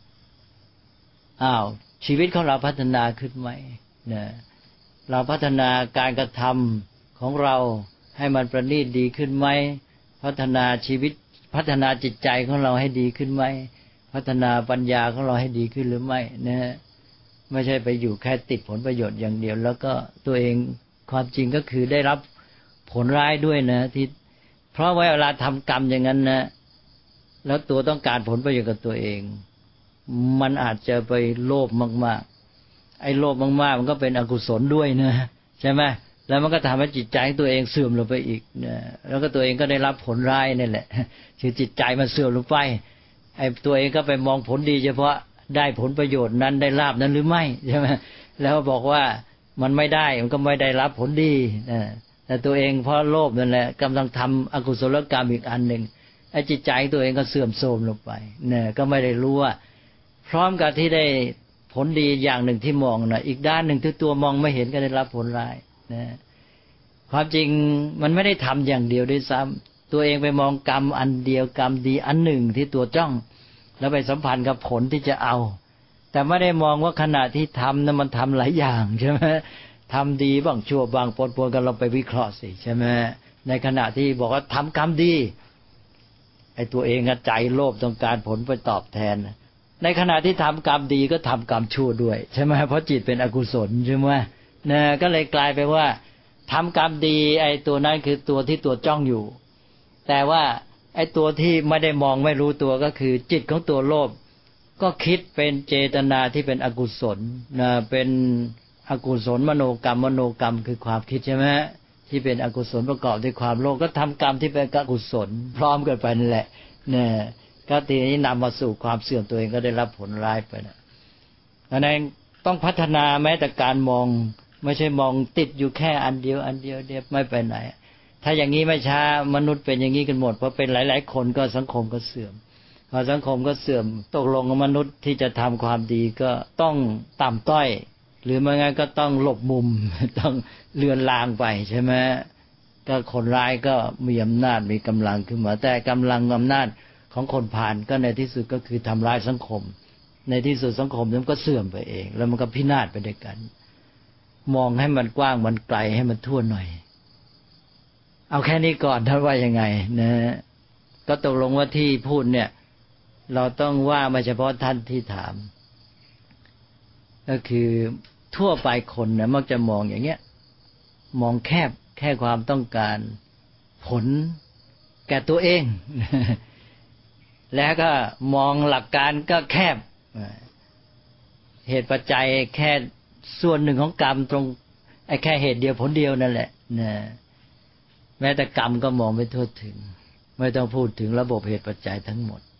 ชีวิตของเราพัฒนาขึ้นไหมเราพัฒนาการกระทำของเราให้มันประณีตดีขึ้นไหมพัฒนาชีวิตพัฒนาจิตใจของเราให้ดีขึ้นไหมพัฒนาปัญญาของเราให้ดีขึ้นหรือไม่ไม่ใช่ไปอยู่แค่ติดผลประโยชน์อย่างเดียวแล้วก็ตัวเองความจริงก็คือได้รับผลร้ายด้วยนะที่เพราะว่าเวลาทำกรรมอย่างนั้นนะแล้วตัวต้องการผลประโยชน์กับตัวเองมันอาจจะไปโลภมากๆไอ้โลภมากๆมันก็เป็นอกุศลด้วยนะใช่ไหมแล้วมันก็ทำให้จิตใจของตัวเองเสื่อมลงไปอีกนะแล้วก็ตัวเองก็ได้รับผลร้ายนี่แหละคือจิตใจมันเสื่อมลงไปไอ้ตัวเองก็ไปมองผลดีเฉพาะได้ผลประโยชน์นั้นได้ลาภนั้นหรือไม่ใช่ไหมแล้วบอกว่ามันไม่ได้มันก็ไม่ได้รับผลดีนะแต่ตัวเองเพราะโลภนั่นแหละกำลังทำอกุศลกรรมอีกอันหนึ่งไอ้จิตใจตัวเองก็เสื่อมโทรมลงไปเนี่ยก็ไม่ได้รู้ว่าพร้อมกับที่ได้ผลดีอย่างหนึ่งที่มองนะอีกด้านหนึ่งที่ตัวมองไม่เห็นก็ได้รับผลร้ายนะความจริงมันไม่ได้ทำอย่างเดียวด้วยซ้ำตัวเองไปมองกรรมอันเดียวกรรมดีอันหนึ่งที่ตัวจ้องแล้วไปสัมพันธ์กับผลที่จะเอาแต่ไม่ได้มองว่าขณะที่ทำนั้นมันทำหลายอย่างใช่ไหมทำดีบ้างชั่วบ้างปนๆกันเราไปวิเคราะห์สิใช่ไหมในขณะที่บอกว่าทำกรรมดีไอ้ตัวเองใจโลภต้องการผลไปตอบแทนในขณะที่ทำกรรมดีก็ทำกรรมชั่วด้วยใช่ไหมเพราะจิตเป็นอกุศลใช่ไหมนะก็เลยกลายไปว่าทำกรรมดีไอ้ตัวนั้นคือตัวที่ตัวจ้องอยู่แต่ว่าไอ้ตัวที่ไม่ได้มองไม่รู้ตัวก็คือจิตของตัวโลภก็คิดเป็นเจตนาที่เป็นอกุศลนะเป็นอกุศลมโนกรรมคือความคิดใช่ไหมที่เป็นอกุศลประกอบด้วยความโลภก็ทำกรรมที่เป็นอกุศลพร้อมกันไปนั่นแหละเนี่ยก็ทีนี้นำมาสู่ความเสื่อมตัวเองก็ได้รับผลร้ายไปนะดังนั้นต้องพัฒนาแม้แต่การมองไม่ใช่มองติดอยู่แค่อันเดียวไม่ไปไหนถ้าอย่างนี้ไม่ช้ามนุษย์เป็นอย่างนี้กันหมดเพราะเป็นหลายๆคนก็สังคมก็เสื่อมพอสังคมก็เสื่อมตกลงมนุษย์ที่จะทำความดีก็ต้องต่ำต้อยหรือไม่งั้นก็ต้องหลบมุมต้องเลือนลางไปใช่ไหมก็คนร้ายก็มีอำนาจมีกำลังขึ้นมาแต่กำลังอำนาจของคนผ่านก็ในที่สุดก็คือทำร้ายสังคมในที่สุดสังคมนั้นก็เสื่อมไปเองแล้วมันก็พินาศไปด้วยกันมองให้มันกว้างมันไกลให้มันทั่วหน่อยเอาแค่นี้ก่อนท่านว่ายังไงนะก็ตกลงว่าที่พูดเนี่ยเราต้องว่าไม่เฉพาะท่านที่ถามก็คือทั่วไปคนนะมักจะมองอย่างเงี้ยมองแค่ความต้องการผลแก่ตัวเองแล้วก็มองหลักการก็แคบเหตุปัจจัยแค่ส่วนหนึ่งของกรรมตรงไอ้แค่เหตุเดียวผลเดียวนั่นแหละนะแม้แต่กรรมก็มองไม่ทั่วถึงไม่ต้องพูดถึงระบบเหตุปัจจัยทั้งหมด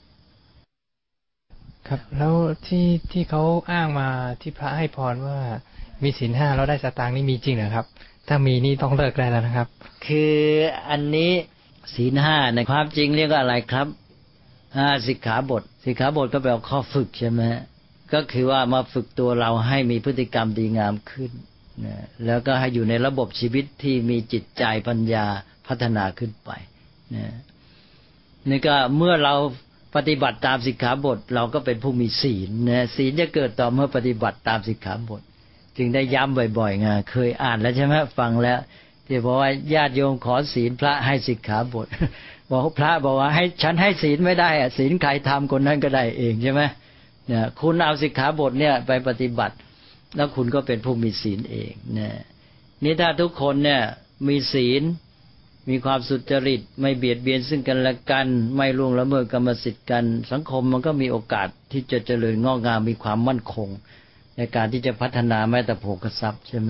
ครับแล้วที่เขาอ้างมาที่พระให้พรว่ามีศีลห้าแล้วได้สตางค์นี่มีจริงเหรอครับถ้ามีนี่ต้องเลิกได้แล้วนะครับคืออันนี้ศีลห้าในความจริงเรียกว่าอะไรครับสิกขาบทก็แปลว่าข้อฝึกใช่ไหมก็คือว่ามาฝึกตัวเราให้มีพฤติกรรมดีงามขึ้นนะแล้วก็ให้อยู่ในระบบชีวิตที่มีจิตใจปัญญาพัฒนาขึ้นไปนะนี่ก็เมื่อเราปฏิบัติตามสิกขาบทเราก็เป็นผู้มีศีลนะศีลจะเกิดต่อเมื่อปฏิบัติตามสิกขาบทจึงได้ย้ำบ่อยๆไงเคยอ่านแล้วใช่ไหมฟังแล้วที่บอกว่าญาติโยมขอศีลพระให้สิกขาบทบอกพระบอกว่าให้ฉันให้ศีลไม่ได้ศีลใครทำคนนั้นก็ได้เองใช่ไหมเนี่ยคุณเอาสิกขาบทเนี่ยไปปฏิบัติแล้วคุณก็เป็นผู้มีศีลเองเนี่ยนี่ถ้าทุกคนเนี่ยมีศีลมีความสุจริตไม่เบียดเบียนซึ่งกันและกันไม่ล่วงละเมิดกรรมสิทธิ์กันสังคมมันก็มีโอกาสที่จะเจริญงอกงามมีความมั่นคงในการที่จะพัฒนาแม้แต่โภคทรัพย์ใช่ไหม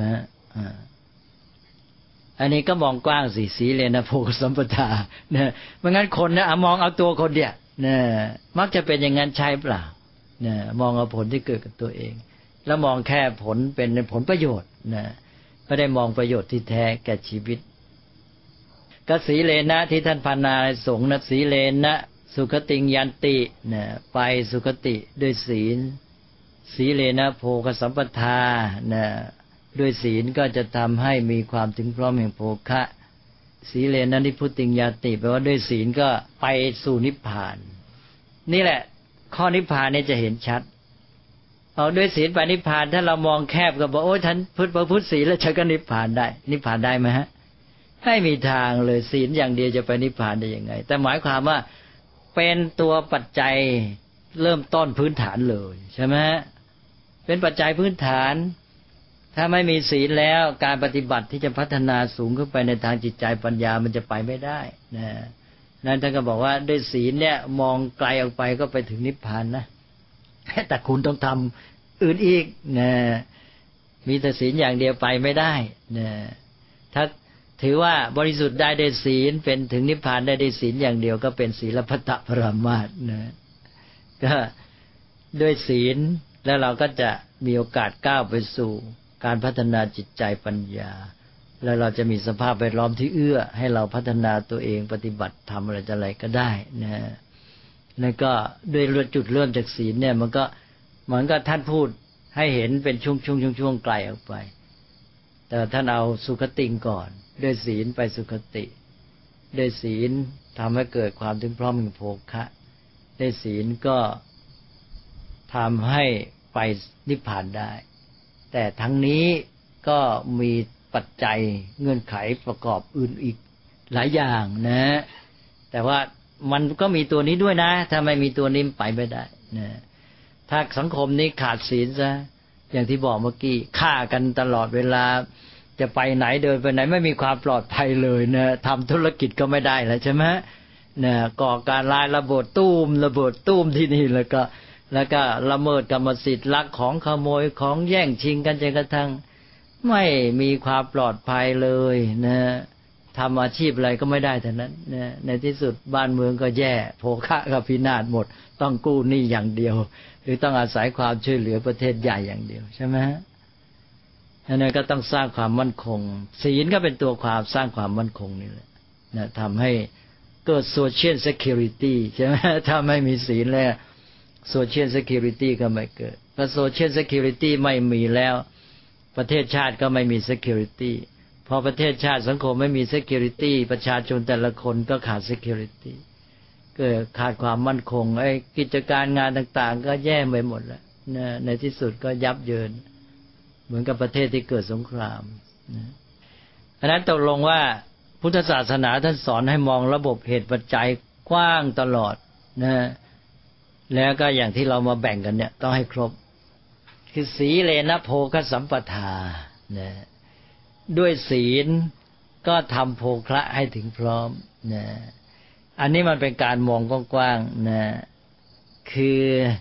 อันนี้ก็มองกว้างสิสีเลนะโภคสัมปทาเนี่ยไม่งั้นคนนะมองเอาตัวคนเดียวเนี่ยมักจะเป็นอย่างนั้นใช่เปล่าเนี่ยมองเอาผลที่เกิดกับตัวเองแล้วมองแค่ผลเป็นผลประโยชน์นะไม่ได้มองประโยชน์ที่แท้แก่ชีวิตก็สีเลนะที่ท่านพรรณนาในสงฆ์นะสีเลนะสุขติงยันติเนี่ยไปสุขติด้วยศีลสีเลนะโภคสัมปทาเนี่ยด้วยศีลก็จะทำให้มีความถึงพร้อมแห่งโภคะสีเลนะนิพพุติงยาติแปลว่าด้วยศีลก็ไปสู่นิพพานนี่แหละข้อนิพพานเนี่ยจะเห็นชัดเอาด้วยศีลไปนิพพานถ้าเรามองแคบก็บอกโอ้ยท่านประพฤติศีลแล้วฉันก็นิพพานได้นิพพานได้ไหมฮะไม่มีทางเลยศีลอย่างเดียวจะไปนิพพานได้ยังไงแต่หมายความว่าเป็นตัวปัจจัยเริ่มต้นพื้นฐานเลยใช่ไหมฮะเป็นปัจจัยพื้นฐานถ้าไม่มีศีลแล้วการปฏิบัติที่จะพัฒนาสูงขึ้นไปในทางจิตใจปัญญามันจะไปไม่ได้นะนั่นท่านก็บอกว่าด้วยศีลเนี่ยมองไกลออกไปก็ไปถึงนิพพานนะแต่คุณต้องทำอื่นอีกนะมีแต่ศีลอย่างเดียวไปไม่ได้นะถ้าถือว่าบริสุทธิ์ได้ด้วยศีลเป็นถึงนิพพานได้ด้วยศีลอย่างเดียวก็เป็นศีลพัตตปรามาสนะก็ด้วยศีลแล้วเราก็จะมีโอกาสก้าวไปสู่การพัฒนาจิตใจปัญญาแล้วเราจะมีสภาพแวดล้อมที่เอื้อให้เราพัฒนาตัวเองปฏิบัติทำอะไรก็ได้นะแล้วก็ด้วยจุดเริ่มจากศีลเนี่ยมันก็เหมือนกับท่านพูดให้เห็นเป็นช่วงไกลออกไปแต่ท่านเอาสุขติก่อนด้วยศีลไปสุขติด้วยศีลทำให้เกิดความถึงพร้อมแห่งโภคะด้วยศีลก็ทำให้ไปนิพพานได้แต่ทั้งนี้ก็มีปัจจัยเงื่อนไขประกอบอื่นอีกหลายอย่างนะแต่ว่ามันก็มีตัวนี้ด้วยนะถ้าไม่มีตัวนี้ไปไม่ได้นะถ้าสังคมนี้ขาดศีลซะอย่างที่บอกเมื่อกี้ฆ่ากันตลอดเวลาจะไปไหนเดินไปไหนไม่มีความปลอดภัยเลยนะทำธุรกิจก็ไม่ได้แล้วใช่ไหมนะก่อการร้ายระเบิดตุ้มที่นี่แล้วก็ละเมิดกรรมสิทธิ์ลักของขโมยของแย่งชิงกันจนกระทั่งไม่มีความปลอดภัยเลยนะทำอาชีพอะไรก็ไม่ได้เท่านั้นนะในที่สุดบ้านเมืองก็แย่โภคะก็พินาศหมดต้องกู้หนี้อย่างเดียวหรือต้องอาศัยความช่วยเหลือประเทศใหญ่อย่างเดียวใช่ไหมนั่นก็ต้องสร้างความมั่นคงศีลก็เป็นตัวความสร้างความมั่นคงนี่แหละนะทำให้เกิด social security ใช่ไหมถ้าไม่มีศีลแล้วSocial Security ก็ไม่เกิดพอ Social Security ไม่มีแล้วประเทศชาติก็ไม่มี Security พอประเทศชาติสังคมไม่มี Security ประชาชนแต่ละคนก็ขาด Security เกิดขาดความมั่นคงกิจการงานต่างๆก็แย่ไปหมดแล้วนะในที่สุดก็ยับเยินเหมือนกับประเทศที่เกิดสงครามนะเพราะนั้นตกลงว่าพุทธศาสนาท่านสอนให้มองระบบเหตุปัจจัยกว้างตลอดนะแล้วก็อย่างที่เรามาแบ่งกันเนี่ยต้องให้ครบคือสีเลนะโภคสัมปทานะด้วยศีลก็ทำโภคะให้ถึงพร้อมนะอันนี้มันเป็นการมองกว้างๆนะคือ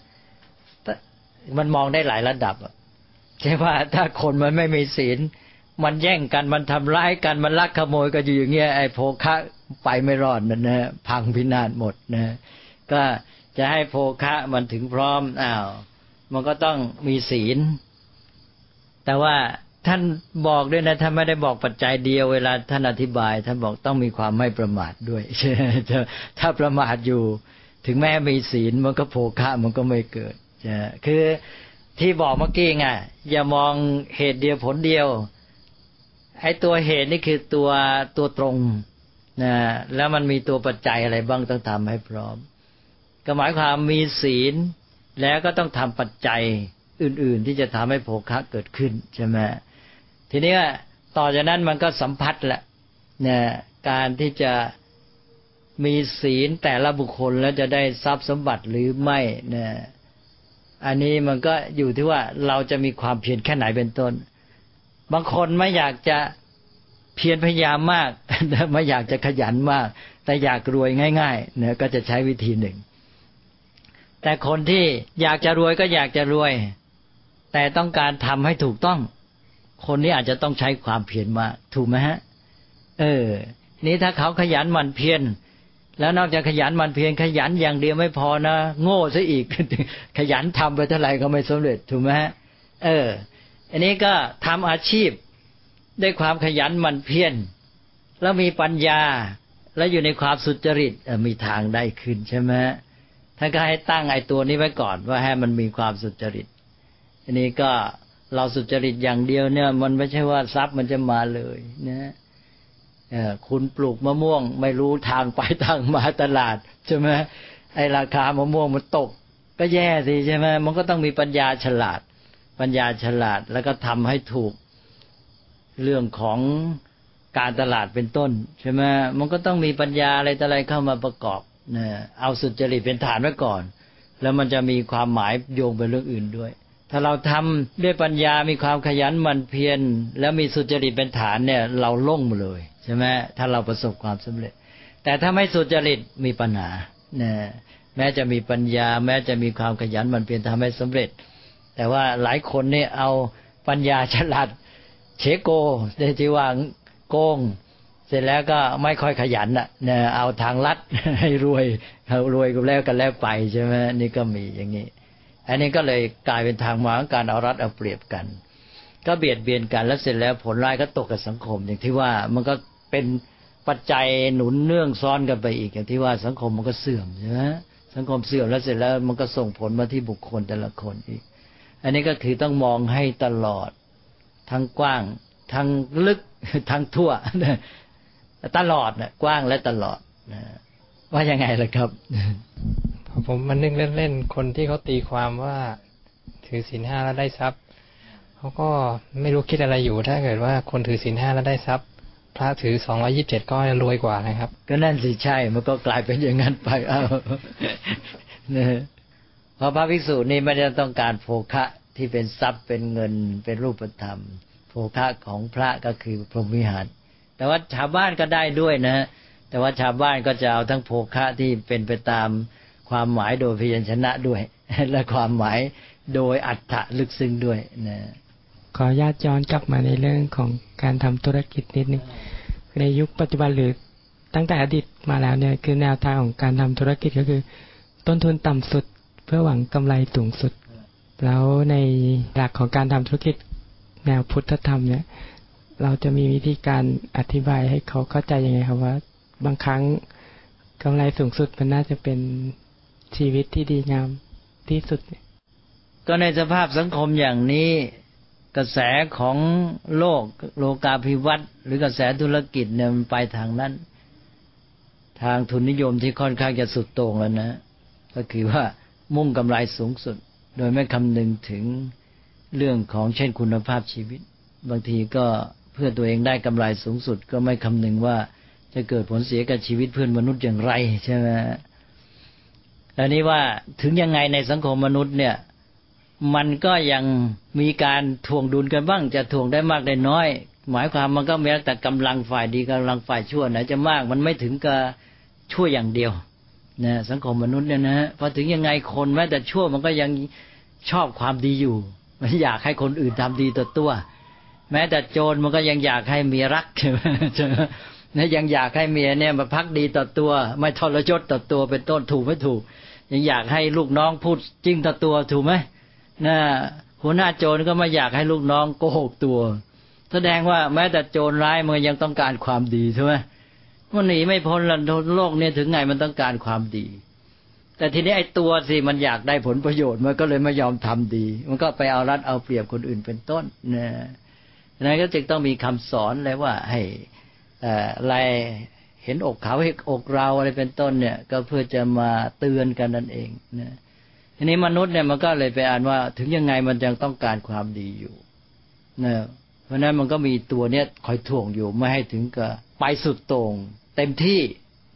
มันมองได้หลายระดับใช่ว่าถ้าคนมันไม่มีศีลมันแย่งกันมันทำร้ายกันมันลักขโมยก็อยู่อย่างเงี้ยไอ้โภคะไปไม่รอดนะพังพินาศหมดนะก็จะให้โภคะมันถึงพร้อมมันก็ต้องมีศีลแต่ว่าท่านบอกด้วยนะท่านไม่ได้บอกปัจจัยเดียวเวลาท่านอธิบายท่านบอกต้องมีความไม่ประมาทด้วยถ้าประมาทอยู่ถึงแม้มีศีลมันก็โภคะมันก็ไม่เกิดคือที่บอกเมื่อกี้ไงอย่ามองเหตุเดียวผลเดียวไอ้ตัวเหตุนี่คือตัวตรงนะแล้วมันมีตัวปัจจัยอะไรบ้างต้องทำให้พร้อมก็หมายความมีศีลแล้วก็ต้องทำปัจจัยอื่นๆที่จะทำให้โภคะเกิดขึ้นใช่ไหมทีนี้ต่อจากนั้นมันก็สัมพัทธ์แหละเนี่ยการที่จะมีศีลแต่ละบุคคลแล้วจะได้ทรัพย์สมบัติหรือไม่เนี่ยอันนี้มันก็อยู่ที่ว่าเราจะมีความเพียรแค่ไหนเป็นต้นบางคนไม่อยากจะเพียรพยายามมากไม่อยากจะขยันมากแต่อยากรวยง่ายๆเนี่ยก็จะใช้วิธีหนึ่งแต่คนที่อยากจะรวยก็อยากจะรวยแต่ต้องการทำให้ถูกต้องคนนี้อาจจะต้องใช้ความเพียรมากถูกไหมฮะนี่ถ้าเขาขยันหมั่นเพียรแล้วนอกจากขยันหมั่นเพียรขยันอย่างเดียวไม่พอนะโง่ซะอีก ขยันทำไปเท่าไหร่ก็ไม่สำเร็จถูกไหมฮะอันนี้ก็ทำอาชีพด้วยความขยันหมั่นเพียรแล้วมีปัญญาแล้วอยู่ในความสุจริตมีทางได้ขึ้นใช่ไหมท่านก็ให้ตั้งไอ้ตัวนี้ไว้ก่อนว่าให้มันมีความสุจริตอันนี้ก็เราสุจริตอย่างเดียวเนี่ยมันไม่ใช่ว่าทรัพย์มันจะมาเลยนะคุณปลูกมะม่วงไม่รู้ทางไปทางมาตลาดใช่ไหมไอ้ราคามะม่วงมันตกก็แย่สิใช่ไหมมันก็ต้องมีปัญญาฉลาดแล้วก็ทำให้ถูกเรื่องของการตลาดเป็นต้นใช่ไหมมันก็ต้องมีปัญญาอะไรต่ออะไรเข้ามาประกอบนะเอาสุจริตเป็นฐานไว้ก่อนแล้วมันจะมีความหมายโยงไปเรื่องอื่นด้วยถ้าเราทำด้วยปัญญามีความขยันหมั่นเพียรแล้วมีสุจริตเป็นฐานเนี่ยเราล่งมาเลยใช่ไหมถ้าเราประสบความสำเร็จแต่ถ้าไม่สุจริตมีปัญหาเนี่ยแม้จะมีปัญญาแม้จะมีความขยันหมั่นเพียรทำให้สำเร็จแต่ว่าหลายคนเนี่ยเอาปัญญาฉลาดเฉโกได้ที่ว่าโกงเสร็จแล้วก็ไม่ค่อยขยันเนี่ยเอาทางลัดให้รวยก็แล้วกันแล้วไปใช่ไหมนี่ก็มีอย่างนี้อันนี้ก็เลยกลายเป็นทางมาของการเอารัดเอาเปรียบกันก็เบียดเบียนกันแล้วเสร็จแล้วผลร้ายก็ตกกับสังคมอย่างที่ว่ามันก็เป็นปัจจัยหนุนเนื่องซ้อนกันไปอีกอย่างที่ว่าสังคมมันก็เสื่อมใช่ไหมสังคมเสื่อมแล้วเสร็จแล้วมันก็ส่งผลมาที่บุคคลแต่ละคนอีกอันนี้ก็คือต้องมองให้ตลอดทั้งกว้างทั้งลึกทั้งทั่วตลอดนะกว้างและตลอดนะว่ายังไงล่ะครับผมมันนึกเล่นๆคนที่เขาตีความว่าถือศีลห้าแล้วได้ทรัพย์เขาก็ไม่รู้คิดอะไรอยู่ถ้าเกิดว่าคนถือศีลห้าแล้วได้ทรัพย์พระถือ227ก็รวยกว่านะครับก็นั่นสิใช่มันก็กลายเป็นอย่างนั้นไปเนี่ยเพราะพระภิกษุนี่ไม่ได้ต้องการโภคะที่เป็นทรัพย์เป็นเงินเป็นรูปธรรมโภคะของพระก็คือพรหมวิหารแต่ว่าชาวบ้านก็ได้ด้วยนะแต่ว่าชาวบ้านก็จะเอาทั้งโภคะที่เป็นไปตามความหมายโดยพยัญชนะด้วยและความหมายโดยอรรถะลึกซึ้งด้วยนะขออนุญาตย้อนกลับมาในเรื่องของการทำธุรกิจนิดนึงในยุคปัจจุบันหรือตั้งแต่อดีตมาแล้วเนี่ยคือแนวทางของการทำธุรกิจก็คือต้นทุนต่ำสุดเพื่อหวังกำไรสูงสุดแล้วในหลักของการทำธุรกิจแนวพุทธธรรมเนี่ยเราจะมีวิธีการอธิบายให้เขาเข้าใจยังไงครับว่าบางครั้งกำไรสูงสุดมันน่าจะเป็นชีวิตที่ดีงามที่สุดก็ในสภาพสังคมอย่างนี้กระแสของโลกาภิวัตน์หรือกระแสธุรกิจเนี่ยมันไปทางนั้นทางทุนนิยมที่ค่อนข้างจะสุดโต่งแล้วนะก็คือว่ามุ่งกำไรสูงสุดโดยไม่คำนึงถึงเรื่องของเช่นคุณภาพชีวิตบางทีก็เพื่อตัวเองได้กำไรสูงสุดก็ไม่คำนึงว่าจะเกิดผลเสียกับชีวิตเพื่อนมนุษย์อย่างไรใช่ไหมแล้วนี้ว่าถึงยังไงในสังคมมนุษย์เนี่ยมันก็ยังมีการถ่วงดุลกันบ้างจะถ่วงได้มากได้น้อยหมายความมันก็มีแต่กำลังฝ่ายดีกำลังฝ่ายชั่วไหนจะมากมันไม่ถึงกับชั่วอย่างเดียวนะสังคมมนุษย์เนี่ยนะพอถึงยังไงคนแม้แต่ชั่วมันก็ยังชอบความดีอยู่มันอยากให้คนอื่นทำดีต่อตัวแม้แต่โจรมันก็ยังอยากให้เมียรักใช่ไหมนะยังอยากให้เมียเนี่ยมาพักดีต่อตัวไม่ทรยศต่อตัวเป็นต้นถูกไม่ถูกยังอยากให้ลูกน้องพูดจริงต่อตัวถูกไหมนะหัวหน้าโจรก็ไม่อยากให้ลูกน้องโกหกตัวแสดงว่าแม้แต่โจรร้ายมันยังต้องการความดีใช่ไหมมันหนีไม่พ้นละโลกเนี่ยถึงไงมันต้องการความดีแต่ทีนี้ไอ้ตัวสิมันอยากได้ผลประโยชน์มันก็เลยไม่ยอมทำดีมันก็ไปเอารัดเอาเปรียบคนอื่นเป็นต้นนะนั้นก็จึงต้องมีคำสอนเลยว่าให้อะไรเห็นอกเขาเห็นอกเราอะไรเป็นต้นเนี่ยก็เพื่อจะมาเตือนกันนั่นเองนะทีนี้มนุษย์เนี่ยมันก็เลยไปอ่านว่าถึงยังไงมันยังต้องการความดีอยู่นะเพราะนั้นมันก็มีตัวเนี้ยคอยถ่วงอยู่ไม่ให้ถึงกับไปสุดโต่งเต็มที่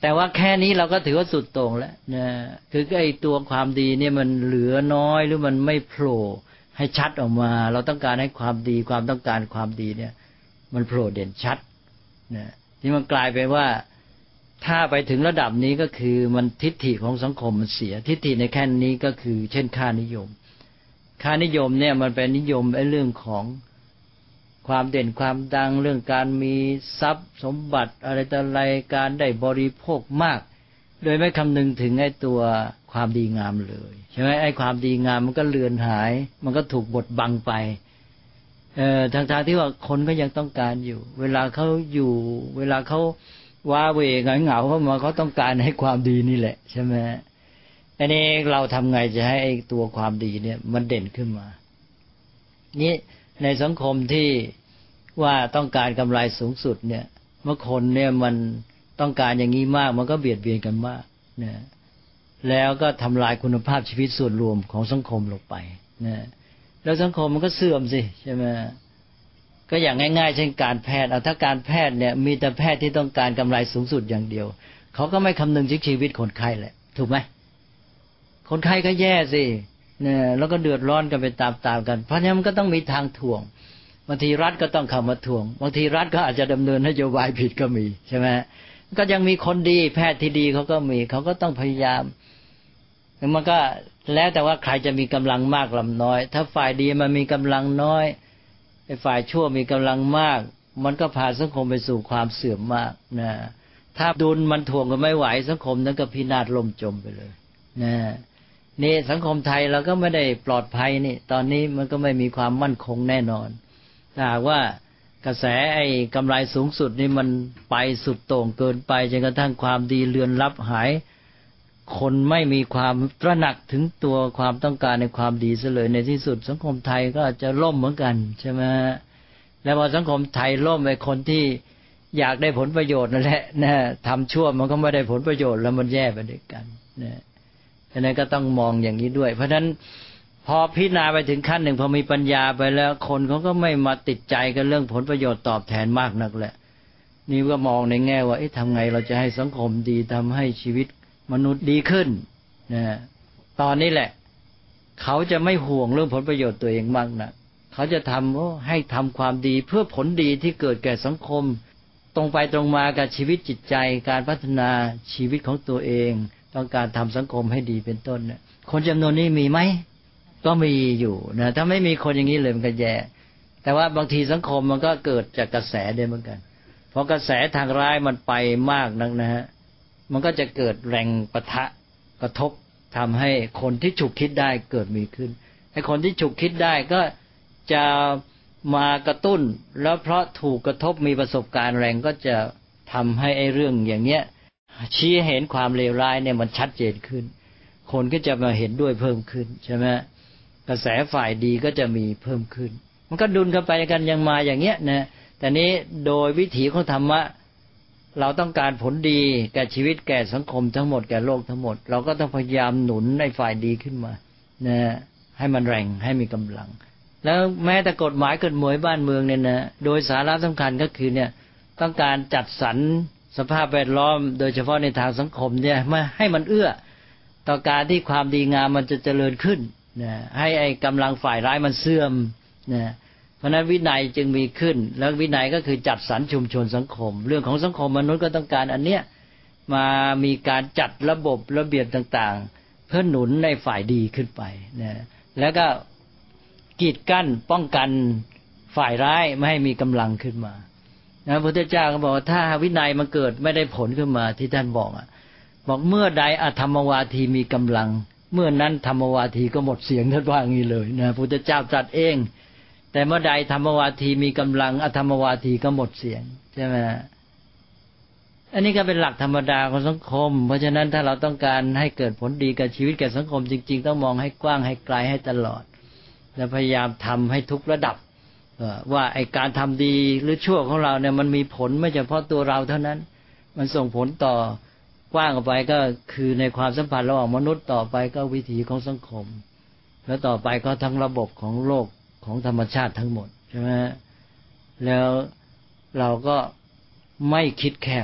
แต่ว่าแค่นี้เราก็ถือว่าสุดโต่งแล้วนะคือไอ้ตัวความดีเนี่ยมันเหลือน้อยหรือมันไม่โผล่ให้ชัดออกมาเราต้องการให้ความดีความต้องการความดีเนี่ยมันโผล่เด่นชัดนะที่มันกลายไปว่าถ้าไปถึงระดับนี้ก็คือมันทิฏฐิของสังคมมันเสียทิฏฐิในแค่นี้ก็คือเช่นค่านิยมเนี่ยมันเป็นนิยมไอ้เรื่องของความเด่นความดังเรื่องการมีทรัพย์สมบัติอะไรต่ออะไรการได้บริโภคมากโดยไม่คำนึงถึงไอ้ตัวความดีงามเลยใช่ไหมไอ้ความดีงามมันก็เลือนหายมันก็ถูกบดบังไปทางที่ว่าคนก็ยังต้องการอยู่เวลาเขาอยู่เวลาเขาว้าเหวเหงาเข้ามาเขาต้องการให้ความดีนี่แหละใช่ไหมอันนี้เราทำไงจะให้ไอ้ตัวความดีเนี่ยมันเด่นขึ้นมานี่ในสังคมที่ว่าต้องการกำไรสูงสุดเนี่ยเมื่อคนเนี่ยมันต้องการอย่างนี้มากมันก็เบียดเบียนกันมากนะแล้วก็ทำลายคุณภาพชีวิตส่วนรวมของสังคมลงไปนะแล้วสังคมมันก็เสื่อมสิใช่ไหมก็อย่างง่ายๆเช่นการแพทย์ถ้าการแพทย์เนี่ยมีแต่แพทย์ที่ต้องการกำไรสูงสุดอย่างเดียวเขาก็ไม่คำนึงถึงชีวิตคนไข้แหละถูกไหมคนไข้ก็แย่สิเนี่ยแล้วก็เดือดร้อนกันไปตามๆกันเพราะฉะนั้นมันก็ต้องมีทางถ่วงบางทีรัฐก็ต้องเข้ามาถ่วงบางทีรัฐก็อาจจะดำเนินนโยบายผิดก็มีใช่ไหมก็ยังมีคนดีแพทย์ที่ดีเขาก็มีเขาก็ต้องพยายามมันก็แล้วแต่ว่าใครจะมีกำลังมากลำน้อยถ้าฝ่ายดีมันมีกำลังน้อยไอ้ฝ่ายชั่วมีกำลังมากมันก็พาสังคมไปสู่ความเสื่อมมากนะถ้าดุลมันถ่วงกันไม่ไหวสังคมนั้นก็พินาศล่มจมไปเลยนะนี่สังคมไทยเราก็ไม่ได้ปลอดภัยนี่ตอนนี้มันก็ไม่มีความมั่นคงแน่นอนถ้าว่ากระแสไอ้กำไรสูงสุดนี่มันไปสุดโต่งเกินไปจนกระทั่งความดีเลือนลับหายคนไม่มีความตระหนักถึงตัวความต้องการในความดีซะเลยในที่สุดสังคมไทยก็อาจจะล่มเหมือนกันใช่ไหมแล้วพอสังคมไทยล่มไอ้คนที่อยากได้ผลประโยชน์นั่นแหละนะทำชั่วมันก็ไม่ได้ผลประโยชน์แล้วมันแย่ไปด้วยกันนะฉะนั้นก็ต้องมองอย่างนี้ด้วยเพราะฉะนั้นพอพิจารณาไปถึงขั้นหนึ่งพอมีปัญญาไปแล้วคนเขาก็ไม่มาติดใจกันเรื่องผลประโยชน์ตอบแทนมากนักแหละนี่ก็มองในแง่ว่าทำไงเราจะให้สังคมดีทำให้ชีวิตมนุษย์ดีขึ้นนะตอนนี้แหละเขาจะไม่ห่วงเรื่องผลประโยชน์ตัวเองมากนักเขาจะทำให้ทำความดีเพื่อผลดีที่เกิดแก่สังคมตรงไปตรงมากับชีวิตจิตใจการพัฒนาชีวิตของตัวเองต้องการทำสังคมให้ดีเป็นต้นเนี่ยคนจำนวนนี้มีไหมก็มีอยู่นะถ้าไม่มีคนอย่างนี้เลยมันก็แย่แต่ว่าบางทีสังคมมันก็เกิดจากกระแสได้เหมือนกันพอกระแสทางร้ายมันไปมากนักนะฮะมันก็จะเกิดแรงปะทะกระทบทำให้คนที่ฉุกคิดได้เกิดมีขึ้นไอ้คนที่ฉุกคิดได้ก็จะมากระตุ้นแล้วเพราะถูกกระทบมีประสบการณ์แรงก็จะทำให้ไอ้เรื่องอย่างเนี้ยชี้เห็นความเลวร้ายเนี่ยมันชัดเจนขึ้นคนก็จะมาเห็นด้วยเพิ่มขึ้นใช่ไหมกระแสฝ่ายดีก็จะมีเพิ่มขึ้นมันก็ดุลกันไปกันยังมาอย่างเงี้ยนะแต่นี้โดยวิถีของธรรมะเราต้องการผลดีแก่ชีวิตแก่สังคมทั้งหมดแก่โลกทั้งหมดเราก็ต้องพยายามหนุนในฝ่ายดีขึ้นมานะให้มันแรงให้มีกำลังแล้วแม้แต่กฎหมายกฎหมายบ้านเมืองเนี่ยนะโดยสาระสำคัญก็คือเนี่ยต้องการจัดสรรสภาพแวดล้อมโดยเฉพาะในทางสังคมเนี่ยมาให้มันเอื้อต่อการที่ความดีงามมันจะเจริญขึ้นนะให้ไอ้กำลังฝ่ายร้ายมันเสื่อมนะเพราะนั้นวินัยจึงมีขึ้นแล้ววินัยก็คือจัดสรรชุมชนสังคมเรื่องของสังคมมนุษย์ก็ต้องการอันเนี้ยมามีการจัดระบบระเบียบต่างๆเพื่อหนุนในฝ่ายดีขึ้นไปนะแล้วก็กีดกั้นป้องกันฝ่ายร้ายไม่ให้มีกำลังขึ้นมานะพระพุทธเจ้าก็บอกว่าถ้าวินัยมันเกิดไม่ได้ผลขึ้นมาที่ท่านบอกบอกเมื่อใดอธรรมวาทีมีกำลังเมื่อนั้นธรรมวาทีก็หมดเสียงท่านว่าอย่างนี้เลยนะพระพุทธเจ้าตรัสเองแต่เมื่อใดธรรมวาทีมีกำลังอธรรมวาทีก็หมดเสียงใช่ไหมอันนี้ก็เป็นหลักธรรมดาของสังคมเพราะฉะนั้นถ้าเราต้องการให้เกิดผลดีกับชีวิตแก่สังคมจริงๆต้องมองให้กว้างให้ไกลให้ตลอดและพยายามทำให้ทุกระดับว่าไอ้การทำดีหรือชั่วของเราเนี่ยมันมีผลไม่เฉพาะตัวเราเท่านั้นมันส่งผลต่อกว้างออกไปก็คือในความสัมพันธ์ระหว่างมนุษย์ต่อไปก็วิถีของสังคมแล้วต่อไปก็ทั้งระบบของโลกของธรรมชาติทั้งหมดใช่ไหมแล้วเราก็ไม่คิดแคบ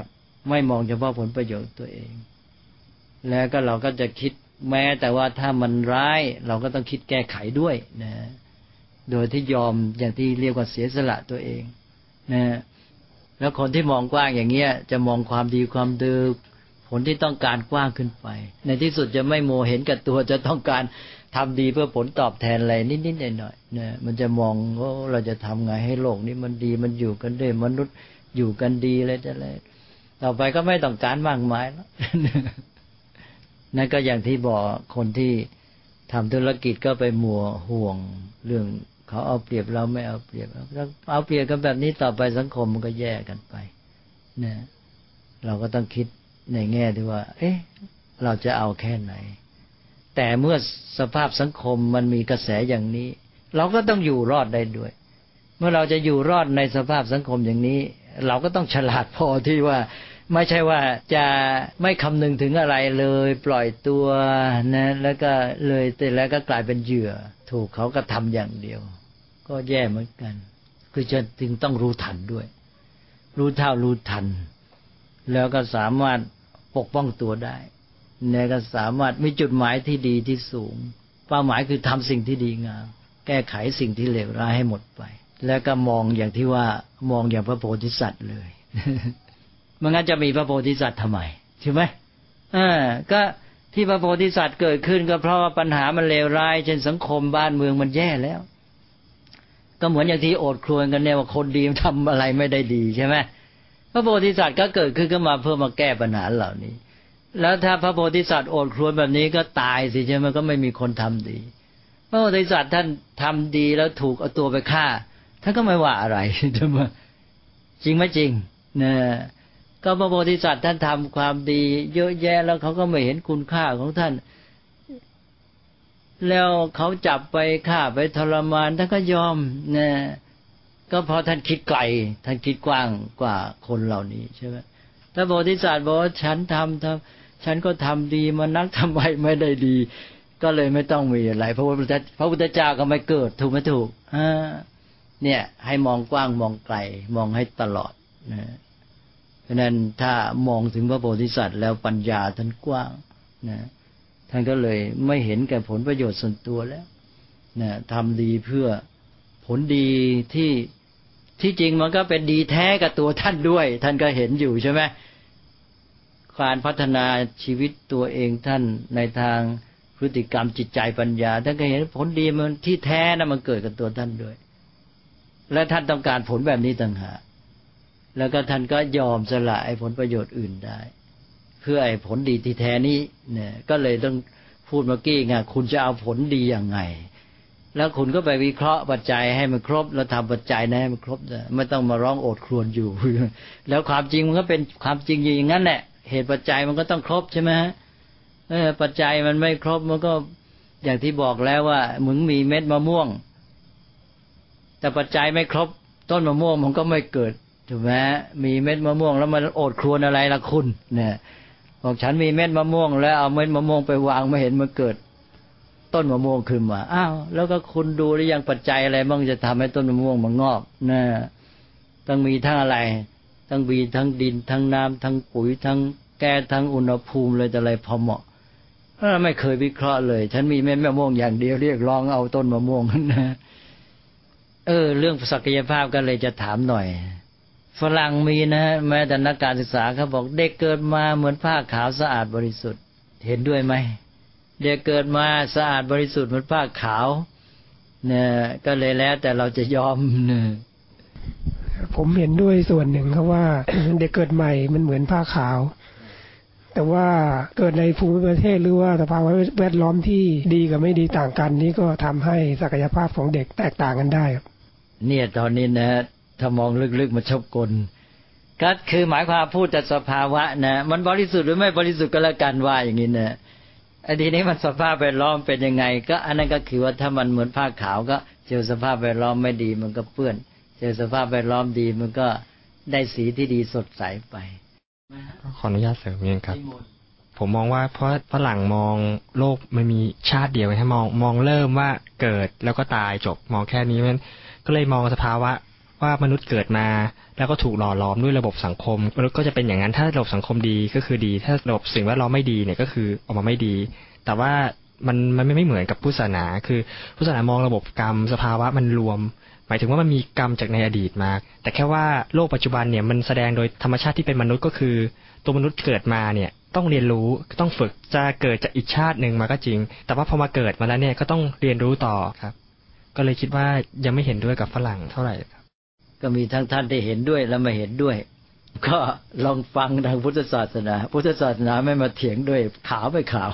ไม่มองเฉพาะผลประโยชน์ตัวเองแล้วก็เราก็จะคิดแม้แต่ว่าถ้ามันร้ายเราก็ต้องคิดแก้ไขด้วยนะโดยที่ยอมอย่างที่เรียกว่าเสียสละตัวเองนะแล้วคนที่มองกว้างอย่างเงี้ยจะมองความดีความดื้อผลที่ต้องการกว้างขึ้นไปในที่สุดจะไม่โมเห็นกับตัวจะต้องการทำดีเพื่อผลตอบแทนอะไรนิดๆหน่อยๆนะมันจะมองว่าเราจะทำไงให้โลกนี้มันดีมันอยู่กันด้วยมนุษย์อยู่กันดีเลยจะเลยต่อไปก็ไม่ต้องการมากมายแล้วนั่นก็อย่างที่บอกคนที่ทำธุรกิจก็ไปมัวห่วงเรื่องเขาเอาเปรียบเราไม่เอาเปรียบเอาเปรียบกันแบบนี้ต่อไปสังคมมันก็แย่กันไปนะเราก็ต้องคิดในแง่ที่ว่าเราจะเอาแค่ไหนแต่เมื่อสภาพสังคมมันมีกระแสอย่างนี้เราก็ต้องอยู่รอดได้ด้วยเมื่อเราจะอยู่รอดในสภาพสังคมอย่างนี้เราก็ต้องฉลาดพอที่ว่าไม่ใช่ว่าจะไม่คำนึงถึงอะไรเลยปล่อยตัวนะแล้วก็เลยแต่แล้วก็กลายเป็นเหยื่อถูกเขากระทำอย่างเดียวก็แย่เหมือนกันคือจะจึงต้องรู้ทันด้วยรู้เท่ารู้ทันแล้วก็สามารถปกป้องตัวได้แล้วก็สามารถมีจุดหมายที่ดีที่สูงเป้าหมายคือทำสิ่งที่ดีงามแก้ไขสิ่งที่เลวร้ายให้หมดไปแล้วก็มองอย่างที่ว่ามองอย่างพระโพธิสัตว์เลย มันงั้นจะมีพระโพธิสัตว์ทำไมใช่ไหมก็ที่พระโพธิสัตว์เกิดขึ้นก็เพราะว่าปัญหามันเลวร้ายเช่นสังคมบ้านเมืองมันแย่แล้วก็เหมือนอย่างที่โอดครวญกันเนี่ยว่าคนดีทำอะไรไม่ได้ดีใช่ไหมพระโพธิสัตว์ก็เกิดขึ้นก็มาเพื่อมาแก้ปัญหาเหล่านี้แล้วถ้าพระโพธิสัตว์โอดครวญแบบนี้ก็ตายสิใช่ไหมก็ไม่มีคนทำดีพระโพธิสัตว์ท่านทำดีแล้วถูกเอาตัวไปฆ่าท่านก็ไม่ว่าอะไรใช่ไหมจริงไหมจริงนะก็พระโพธิสัตว์ท่านทำความดีเยอะแยะแล้วเขาก็ไม่เห็นคุณค่าของท่านแล้วเขาจับไปฆ่าไปทรมานท่านก็ยอมนะก็เพราะท่านคิดไกลท่านคิดกว้างกว่าคนเหล่านี้ใช่ไหมถ้าโพธิสัตว์บอกว่าฉันฉันก็ทำดีมานักทำไมไม่ได้ดีก็เลยไม่ต้องมีอะไรพระพุทธเจ้าก็ไม่เกิดถูกไหมถูกเนี่ยให้มองกว้างมองไกลมองให้ตลอดนะเพราะนั้นถ้ามองถึงพระโพธิสัตว์แล้วปัญญาท่านกว้างนะท่านก็เลยไม่เห็นแก่ผลประโยชน์ส่วนตัวแล้วนะทำดีเพื่อผลดีที่จริงมันก็เป็นดีแท้กับตัวท่านด้วยท่านก็เห็นอยู่ใช่ไหมการพัฒนาชีวิตตัวเองท่านในทางพฤติกรรมจิตใจปัญญาท่านก็เห็นผลดีมันที่แท้นะมันเกิดกับตัวท่านด้วยและท่านต้องการผลแบบนี้ต่างหากแล้วก็ท่านก็ยอมสละไอ้ผลประโยชน์อื่นได้เพื่อไอ้ผลดีที่แท้นี้เนี่ยก็เลยต้องพูดเมื่อกี้ไงคุณจะเอาผลดีอย่างไงแล้วคุณก็ไปวิเคราะห์ปัจจัยให้มันครบแล้วทำปัจจัยให้มันครบไม่ต้องมาร้องโอดครวญอยู่แล้วความจริงมันก็เป็นความจริงอย่างนั้นแหละเหตุปัจจัยมันก็ต้องครบใช่ไหมปัจจัยมันไม่ครบมันก็อย่างที่บอกแล้วว่ามึงมีเม็ดมะม่วงแต่ปัจจัยไม่ครบต้นมะม่วงมันก็ไม่เกิดถูกไหมมีเม็ดมะม่วงแล้วมันโอดครวญอะไรล่ะคุณเนี่ยบอกฉันมีเม็ดมะม่วงแล้วเอาเม็ดมะม่วงไปวางไม่เห็นมันเกิดต้นมะม่วงขึ้นมาอ้าวแล้วก็คุณดูหรือยังปัจจัยอะไรบ้างจะทำให้ต้นมะม่วงมันงอกนะต้องมีทั้งอะไรทั้งมีทั้งดินทั้งน้ำทั้งปุ๋ยทั้งแก้ทั้งอุณหภูมิเลยแต่อะไรพอเหมาะไม่เคยวิเคราะห์เลยฉันมีเม็ดมะม่วงอย่างเดียวเรียกร้องเอาต้นมะม่วงนะเรื่องศักยภาพก็เลยจะถามหน่อยฝรั่งมีนะแม้แต่นักการศึกษาเขาบอกเด็กเกิดมาเหมือนผ้าขาวสะอาดบริสุทธิ์เห็นด้วยไหมเด็กเกิดมาสะอาดบริสุทธิ์เหมือนผ้าขาวเนี่ยก็เลยแล้วแต่เราจะยอมเนี่ยผมเห็นด้วยส่วนหนึ่งครับว่า เด็กเกิดใหม่มันเหมือนผ้าขาวแต่ว่าเกิดในภูมิประเทศหรือว่าสภาวะแวดล้อมที่ดีกับไม่ดีต่างกันนี่ก็ทำให้ศักยภาพของเด็กแตกต่างกันได้ครับเนี่ยตอนนี้นะถ้ามองลึกๆมันชอบกลก็คือหมายความพูดแต่สภาวะนะมันบริสุทธิ์หรือไม่บริสุทธิ์ก็แล้วกันว่าอย่างนี้นะอันนี้มันสภาพแวดล้อมเป็นยังไงก็อันนั้นก็คือว่าถ้ามันเหมือนผ้าขาวก็เจอสภาพแวดล้อมไม่ดีมันก็เปื้อนเจอสภาพแวดล้อมดีมันก็ได้สีที่ดีสดใสไปขออนุญาตเสริมเองครับผมมองว่าเพราะฝรั่งมองโลกมันมีชาติเดียวให้มองเริ่มว่าเกิดแล้วก็ตายจบมองแค่นี้มันก็เลยมองสภาวะว่ามนุษย์เกิดมาแล้วก็ถูกหล่อหลอมด้วยระบบสังคมมนุษย์ก็จะเป็นอย่างนั้นถ้าระบบสังคมดีก็คือดีถ้าระบบสิ่งแวดล้อมไม่ดีเนี่ยก็คือออกมาไม่ดีแต่ว่ามันไม่เหมือนกับพุทธศาสนาคือพุทธศาสนามองระบบกรรมสภาวะมันรวมหมายถึงว่ามันมีกรรมจากในอดีตมาแต่แค่ว่าโลกปัจจุบันเนี่ยมันแสดงโดยธรรมชาติที่เป็นมนุษย์ก็คือตัวมนุษย์เกิดมาเนี่ยต้องเรียนรู้ต้องฝึกจะเกิดจากอีกชาติหนึ่งมาก็จริงแต่ว่าพอมาเกิดมาแล้วเนี่ยก็ต้องเรียนรู้ต่อครับก็เลยคิดว่ายังไม่เห็นด้วยกับฝรั่งเท่าไหร่ครับก็มีทั้งท่านที่เห็นด้วยและไม่เห็นด้วยก็ลองฟังทางพุทธศาสนาพุทธศาสนาไม่มาเถียงด้วยขาวไม่ขาว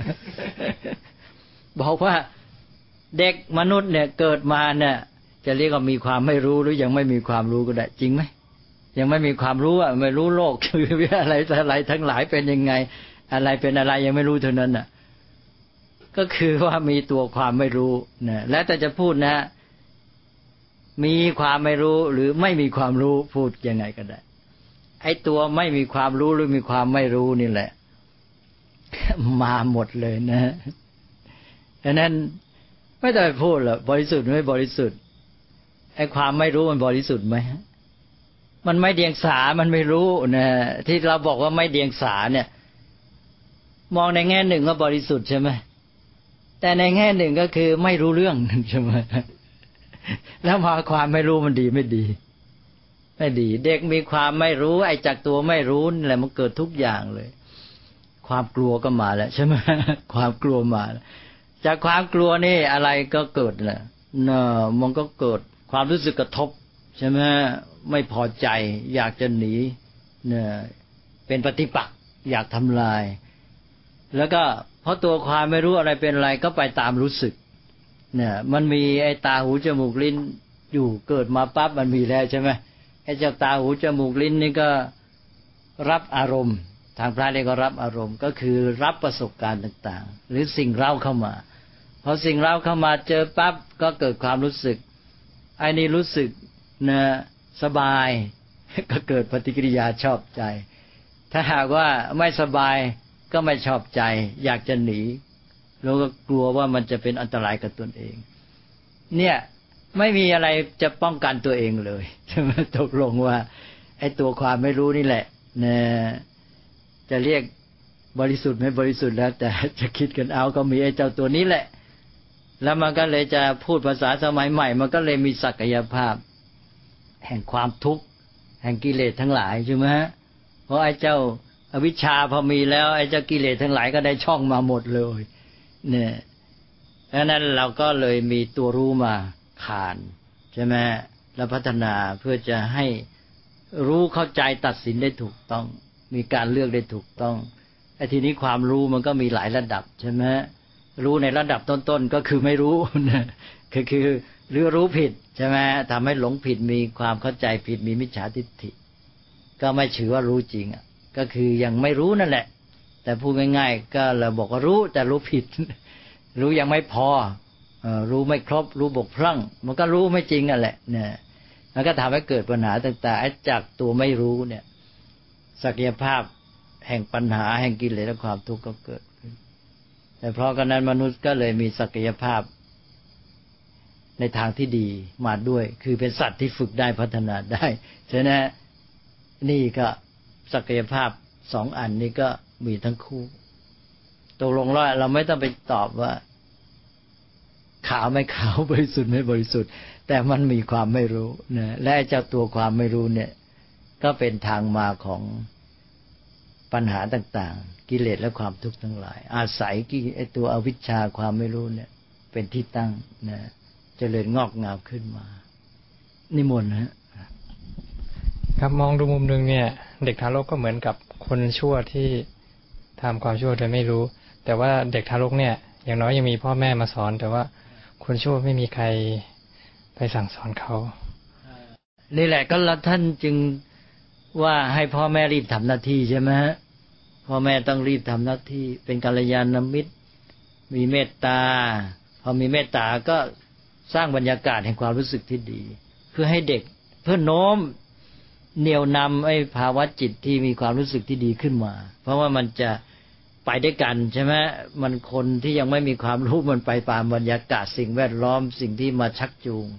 บอกว่าเด็กมนุษย์เนี่ยเกิดมาเนี่ยจะเรียกว่ามีความไม่รู้หรือยังไม่มีความรู้ก็ได้จริงไหมยังไม่มีความรู้อ่ะไม่รู้โลกคืออะไรทั้งหลายเป็นยังไงอะไรเป็นอะไรยังไม่รู้เท่านั้นน่ะก็คือว่ามีตัวความไม่รู้นะแล้วแต่จะพูดนะมีความไม่รู้หรือไม่มีความรู้พูดยังไงก็ได้ไอ้ตัวไม่มีความรู้หรือมีความไม่รู้นี่แหละมาหมดเลยนะดังนั้นไม่ต้องไปพูดหรอกบริสุทธิ์ไม่บริสุทธิ์ไอ้ความไม่รู้มันบริสุทธิ์ไหมมันไม่เดียงสามันไม่รู้นะที่เราบอกว่าไม่เดียงสาเนี่ยมองในแง่หนึ่งก็บริสุทธิ์ใช่ไหมแต่ในแง่หนึ่งก็คือไม่รู้เรื่องใช่ไหมแล้วมาความไม่รู้มันดีไม่ดีไม่ดีเด็กมีความไม่รู้ไอ้จากตัวไม่รู้นี่แหละมันเกิดทุกอย่างเลยความกลัวก็มาแล้วใช่ไหมความกลัวมาจากความกลัวนี่อะไรก็เกิดแหละมันก็เกิดความรู้สึกกระทบใช่ไหมไม่พอใจอยากจะหนีเนี่ยเป็นปฏิปักษ์อยากทำลายแล้วก็เพราะตัวความไม่รู้อะไรเป็นอะไรก็ไปตามรู้สึกเนี่ยมันมีไอ้ตาหูจมูกลิ้นอยู่เกิดมาปั๊บมันมีแล้วใช่ไหมไอ้เจ้าตาหูจมูกลิ้นนี่ก็รับอารมณ์ทางพระเรียกว่ารับอารมณ์ก็คือรับประสบการณ์ต่างๆหรือสิ่งเร้าเข้ามาพอสิ่งเร้าเข้ามาเจอปั๊บก็เกิดความรู้สึกไอ้นี่รู้สึกนะสบายก็เกิดปฏิกิริยาชอบใจถ้าหากว่าไม่สบายก็ไม่ชอบใจอยากจะหนีแล้วก็กลัวว่ามันจะเป็นอันตรายกับตนเองเนี่ยไม่มีอะไรจะป้องกันตัวเองเลยใช่ไหมตกลงว่าไอ้ตัวความไม่รู้นี่แหละนะจะเรียกบริสุทธิ์ไม่บริสุทธิ์แล้วแต่จะคิดกันเอาก็มีไอ้เจ้าตัวนี้แหละแล้วมันก็เลยจะพูดภาษาสมัยใหม่มันก็เลยมีศักยภาพแห่งความทุกข์แห่งกิเลสทั้งหลายใช่ไหมเพราะไอ้เจ้าอวิชชาพอมีแล้วไอ้เจ้ากิเลสทั้งหลายก็ได้ช่องมาหมดเลยเนี่ยเพราะนั้นเราก็เลยมีตัวรู้มาขานใช่ไหมแล้วพัฒนาเพื่อจะให้รู้เข้าใจตัดสินได้ถูกต้องมีการเลือกได้ถูกต้องไอ้ทีนี้ความรู้มันก็มีหลายระดับใช่ไหมรู้ในระดับต้นๆก็คือไม่รู้นะคือหรือรู้ผิดใช่ไหมทำให้หลงผิดมีความเข้าใจผิดมีมิจฉาทิฏฐิก็ไม่ถือว่ารู้จริงอ่ะก็คือยังไม่รู้นั่นแหละแต่พูดง่ายๆก็เราบอกว่ารู้แต่รู้ผิดรู้ยังไม่พอรู้ไม่ครบรู้บกพร่องมันก็รู้ไม่จริงอ่ะแหละเนี่ยมันก็ทำให้เกิดปัญหาต่างๆจากตัวไม่รู้เนี่ยศักยภาพแห่งปัญหาแห่งกิเลสและความทุกข์ก็เกิดขึ้นแต่เพราะฉะนั้นมนุษย์ก็เลยมีศักยภาพในทางที่ดีมาด้วยคือเป็นสัตว์ที่ฝึกได้พัฒนาได้ฉะนั้นนี่ก็ศักยภาพสองอันนี้ก็มีทั้งคู่ตกลงว่าเราไม่ต้องไปตอบว่าขาวไม่ขาวบริสุทธิ์ไม่บริสุทธิ์แต่มันมีความไม่รู้นะและเจ้าตัวความไม่รู้เนี่ยก็เป็นทางมาของปัญหาต่างๆกิเลสและความทุกข์ทั้งหลายอาศัยไอ้ตัวอวิชชาความไม่รู้เนี่ยเป็นที่ตั้งนะเจริญงอกงามขึ้นมานิมนต์นะครับมองดูมุมนึงเนี่ยเด็กทารกก็เหมือนกับคนชั่วที่ทำความชั่วโดยไม่รู้แต่ว่าเด็กทารกเนี่ยอย่างน้อยยังมีพ่อแม่มาสอนแต่ว่าคนชั่วไม่มีใครไปสั่งสอนเขานี่แหละก็ท่านจึงว่าให้พ่อแม่รีบทำหน้าที่ใช่ไหมฮะพ่อแม่ต้องรีบทำหน้าที่เป็นกัลยาณมิตรมีเมตตาพอมีเมตตาก็สร้างบรรยากาศแห่งความรู้สึกที่ดีเพื่อให้เด็กเพื่อโน้มเหนี่ยวนำไอ้ภาวะจิตที่มีความรู้สึกที่ดีขึ้นมาเพราะว่ามันจะไปด้วยกันใช่ไหมมันคนที่ยังไม่มีความรู้มันไปตามบรรยากาศสิ่งแวดล้อมสิ่งที่มาชักจูง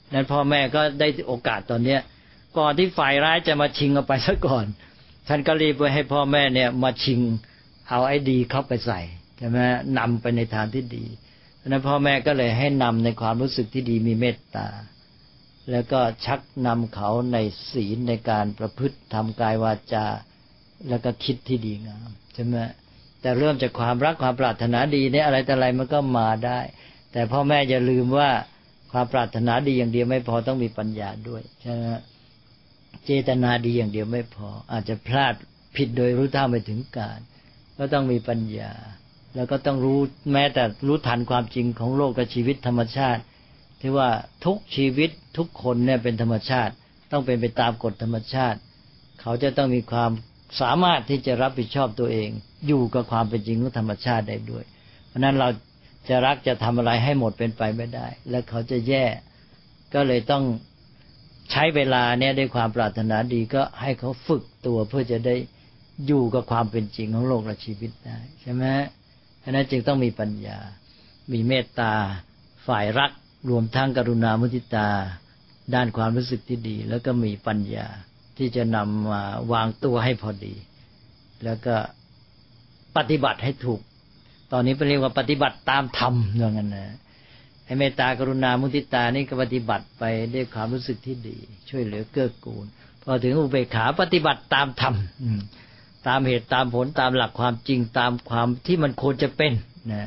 นั้นพ่อแม่ก็ได้โอกาสตอนเนี้ยก่อนที่ฝ่ายร้ายจะมาชิงเอาไปซะก่อนท่านก็รีบไปให้พ่อแม่เนี่ยมาชิงเอาไอ้ดีเข้าไปใส่ใช่ไหมนำไปในทางที่ดีเพราะนั้นพ่อแม่ก็เลยให้นำในความรู้สึกที่ดีมีเมตตาแล้วก็ชักนำเขาในศีลในการประพฤติทำกายวาจาแล้วก็คิดที่ดีงามใช่ไหมแต่เริ่มจากความรักความปรารถนาดีเนี่ยอะไรแต่อะไรมันก็มาได้แต่พ่อแม่อย่าลืมว่าความปรารถนาดีอย่างเดียวไม่พอต้องมีปัญญาด้วยใช่ไหมเจตนาดีอย่างเดียวไม่พออาจจะพลาดผิดโดยรู้เท่าไม่ถึงการก็ต้องมีปัญญาแล้วก็ต้องรู้แม้แต่รู้ทันความจริงของโลกกับชีวิตธรรมชาติที่ว่าทุกชีวิตทุกคนเนี่ยเป็นธรรมชาติต้องเป็นไปตามกฎธรรมชาติเขาจะต้องมีความสามารถที่จะรับผิดชอบตัวเองอยู่กับความเป็นจริงของธรรมชาติได้ด้วยเพราะนั้นเราจะรักจะทำอะไรให้หมดเป็นไปไม่ได้และเขาจะแย่ก็เลยต้องใช้เวลาเนี่ยด้วยความปรารถนาดีก็ให้เขาฝึกตัวเพื่อจะได้อยู่กับความเป็นจริงของโลกและชีวิตได้ใช่ไหมเพราะนั้นจึงต้องมีปัญญามีเมตตาฝ่ายรักรวมทั้งกรุณามุทิตาด้านความรู้สึกที่ดีแล้วก็มีปัญญาที่จะนำมาวางตัวให้พอดีแล้วก็ปฏิบัติให้ถูกตอนนี้เป็นเรียกว่าปฏิบัติตามธรรมอย่างนั้นนะให้เมตตากรุณามุทิตานี่ก็ปฏิบัติไปด้วยความรู้สึกที่ดีช่วยเหลือเกื้อกูลพอถึงอุเบกขาปฏิบัติตามธรรมตามเหตุตามผลตามหลักความจริงตามความที่มันควรจะเป็นนะ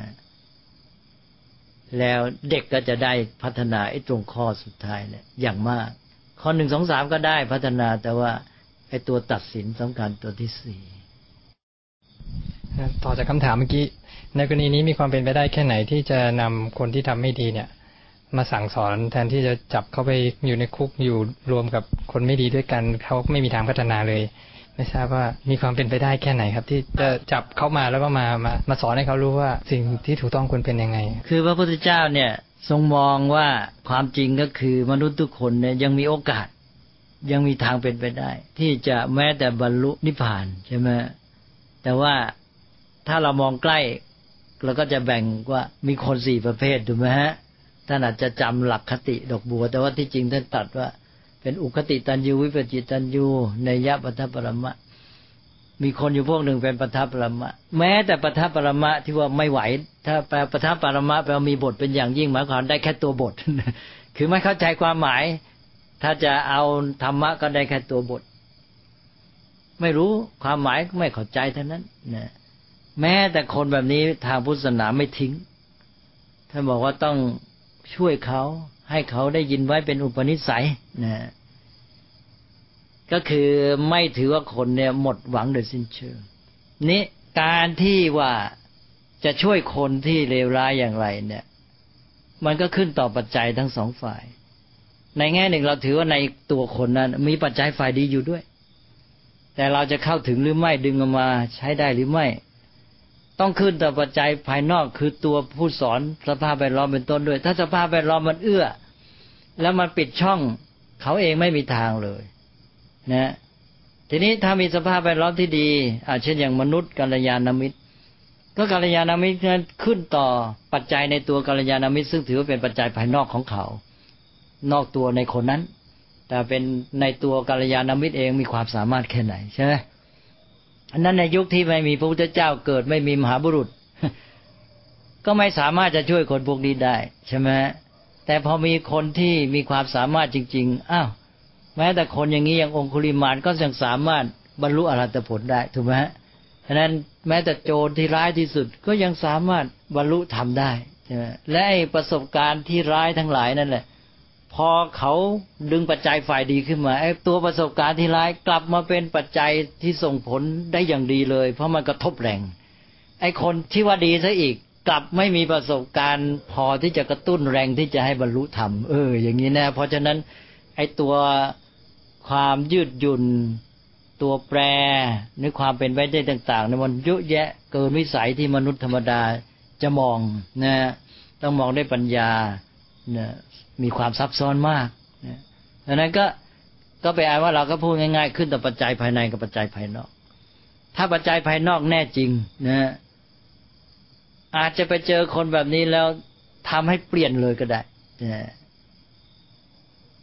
แล้วเด็กก็จะได้พัฒนาไอ้ตรงข้อสุดท้ายเนี่ยอย่างมากข้อ1 2 3ก็ได้พัฒนาแต่ว่าไอ้ตัวตัดสินสำคัญตัวที่4 ต่อจากคำถามเมื่อกี้ในกรณีนี้มีความเป็นไปได้แค่ไหนที่จะนำคนที่ทำไม่ดีเนี่ยมาสั่งสอนแทนที่จะจับเขาไปอยู่ในคุกอยู่รวมกับคนไม่ดีด้วยกันเขาไม่มีทางพัฒนาเลยไม่ทราบว่ามีความเป็นไปได้แค่ไหนครับที่จะจับเขามาแล้วก็มาสอนให้เขารู้ว่าสิ่งที่ถูกต้องควรเป็นยังไงคือพระพุทธเจ้าเนี่ยทรงมองว่าความจริงก็คือมนุษย์ทุกคนเนี่ยยังมีโอกาสยังมีทางเป็นไปได้ที่จะแม้แต่บรรลุนิพพานใช่ไหมแต่ว่าถ้าเรามองใกล้เราก็จะแบ่งว่ามีคน4ประเภทถูกไหมฮะท่านอาจจะจำหลักคติดอกบัวแต่ว่าที่จริงท่านตรัสว่าเป็นอุคติตัญญูวิปจิตัญญูนัยยะปัฏฐปรมะมีคนอยู่พวกหนึ่งเป็นปัฏฐปรมะแม้แต่ปัฏฐปรมะที่ว่าไม่ไหวถ้าแปลปัฏฐปรมะแปลว่ามีบทเป็นอย่างยิ่งหมายความได้แค่ตัวบท คือไม่เข้าใจความหมายถ้าจะเอาธรรมะก็ได้แค่ตัวบทไม่รู้ความหมายไม่เข้าใจเท่านั้นนะแม้แต่คนแบบนี้ทางพุทธศาสนาไม่ทิ้งท่านบอกว่าต้องช่วยเขาให้เขาได้ยินไว้เป็นอุปนิสัยนะก็คือไม่ถือว่าคนเนี่ยหมดหวังโดยสิ้นเชิงนี้การที่ว่าจะช่วยคนที่เลวร้ายอย่างไรเนี่ยมันก็ขึ้นต่อปัจจัยทั้งสองฝ่ายในแง่หนึ่งเราถือว่าในตัวคนนั้นมีปัจจัยฝ่ายดีอยู่ด้วยแต่เราจะเข้าถึงหรือไม่ดึงออกมาใช้ได้หรือไม่ต้องขึ้นต่อปัจจัยภายนอกคือตัวผู้สอนสภาพแวดล้อมเป็นต้นด้วยถ้าสภาพแวดล้อมมันเอื้อแล้วมันปิดช่องเขาเองไม่มีทางเลยนะทีนี้ถ้ามีสภาพแวดล้อมที่ดีเช่นอย่างมนุษย์กัลยาณมิตรก็กัลยาณมิตรนั้นขึ้นต่อปัจจัยในตัวกัลยาณมิตรซึ่งถือว่าเป็นปัจจัยภายนอกของเขานอกตัวในคนนั้นแต่เป็นในตัวกัลยาณมิตรเองมีความสามารถแค่ไหนใช่ไหมอันนั้นในยุคที่ไม่มีพระพุทธเจ้าเกิดไม่มีมหาบุรุษ ก็ไม่สามารถจะช่วยคนพวกนี้ได้ใช่ไหมแต่พอมีคนที่มีความสามารถจริงๆอ้าวแม้แต่คนอย่างนี้อย่างองคุลิมานก็ยังสามารถบรรลุอรหัตผลได้ถูกไหมฉะนั้นแม้แต่โจรที่ร้ายที่สุดก็ยังสามารถบรรลุธรรมได้ใช่ไหมและไอ้ประสบการณ์ที่ร้ายทั้งหลายนั่นแหละพอเขาดึงปัจจัยฝ่ายดีขึ้นมาไอ้ตัวประสบการณ์ที่ร้ายกลับมาเป็นปัจจัยที่ส่งผลได้อย่างดีเลยเพราะมันกระทบแรงไอ้คนที่ว่าดีซะอีกกลับไม่มีประสบการณ์พอที่จะกระตุ้นแรงที่จะให้บรรลุธรรมอย่างนี้นะเพราะฉะนั้นไอ้ตัวความยืดหยุ่นตัวแปรในความเป็นไปได้ต่างๆเนี่ยมันเยอะแยะเกินวิสัยที่มนุษย์ธรรมดาจะมองนะต้องมองด้วยปัญญานะมีความซับซ้อนมากนะดังนั้นก็ไปอ่านว่าเราก็พูดง่ายๆขึ้นต่อปัจจัยภายในกับปัจจัยภายนอกถ้าปัจจัยภายนอกแน่จริงนะอาจจะไปเจอคนแบบนี้แล้วทำให้เปลี่ยนเลยก็ได้นะ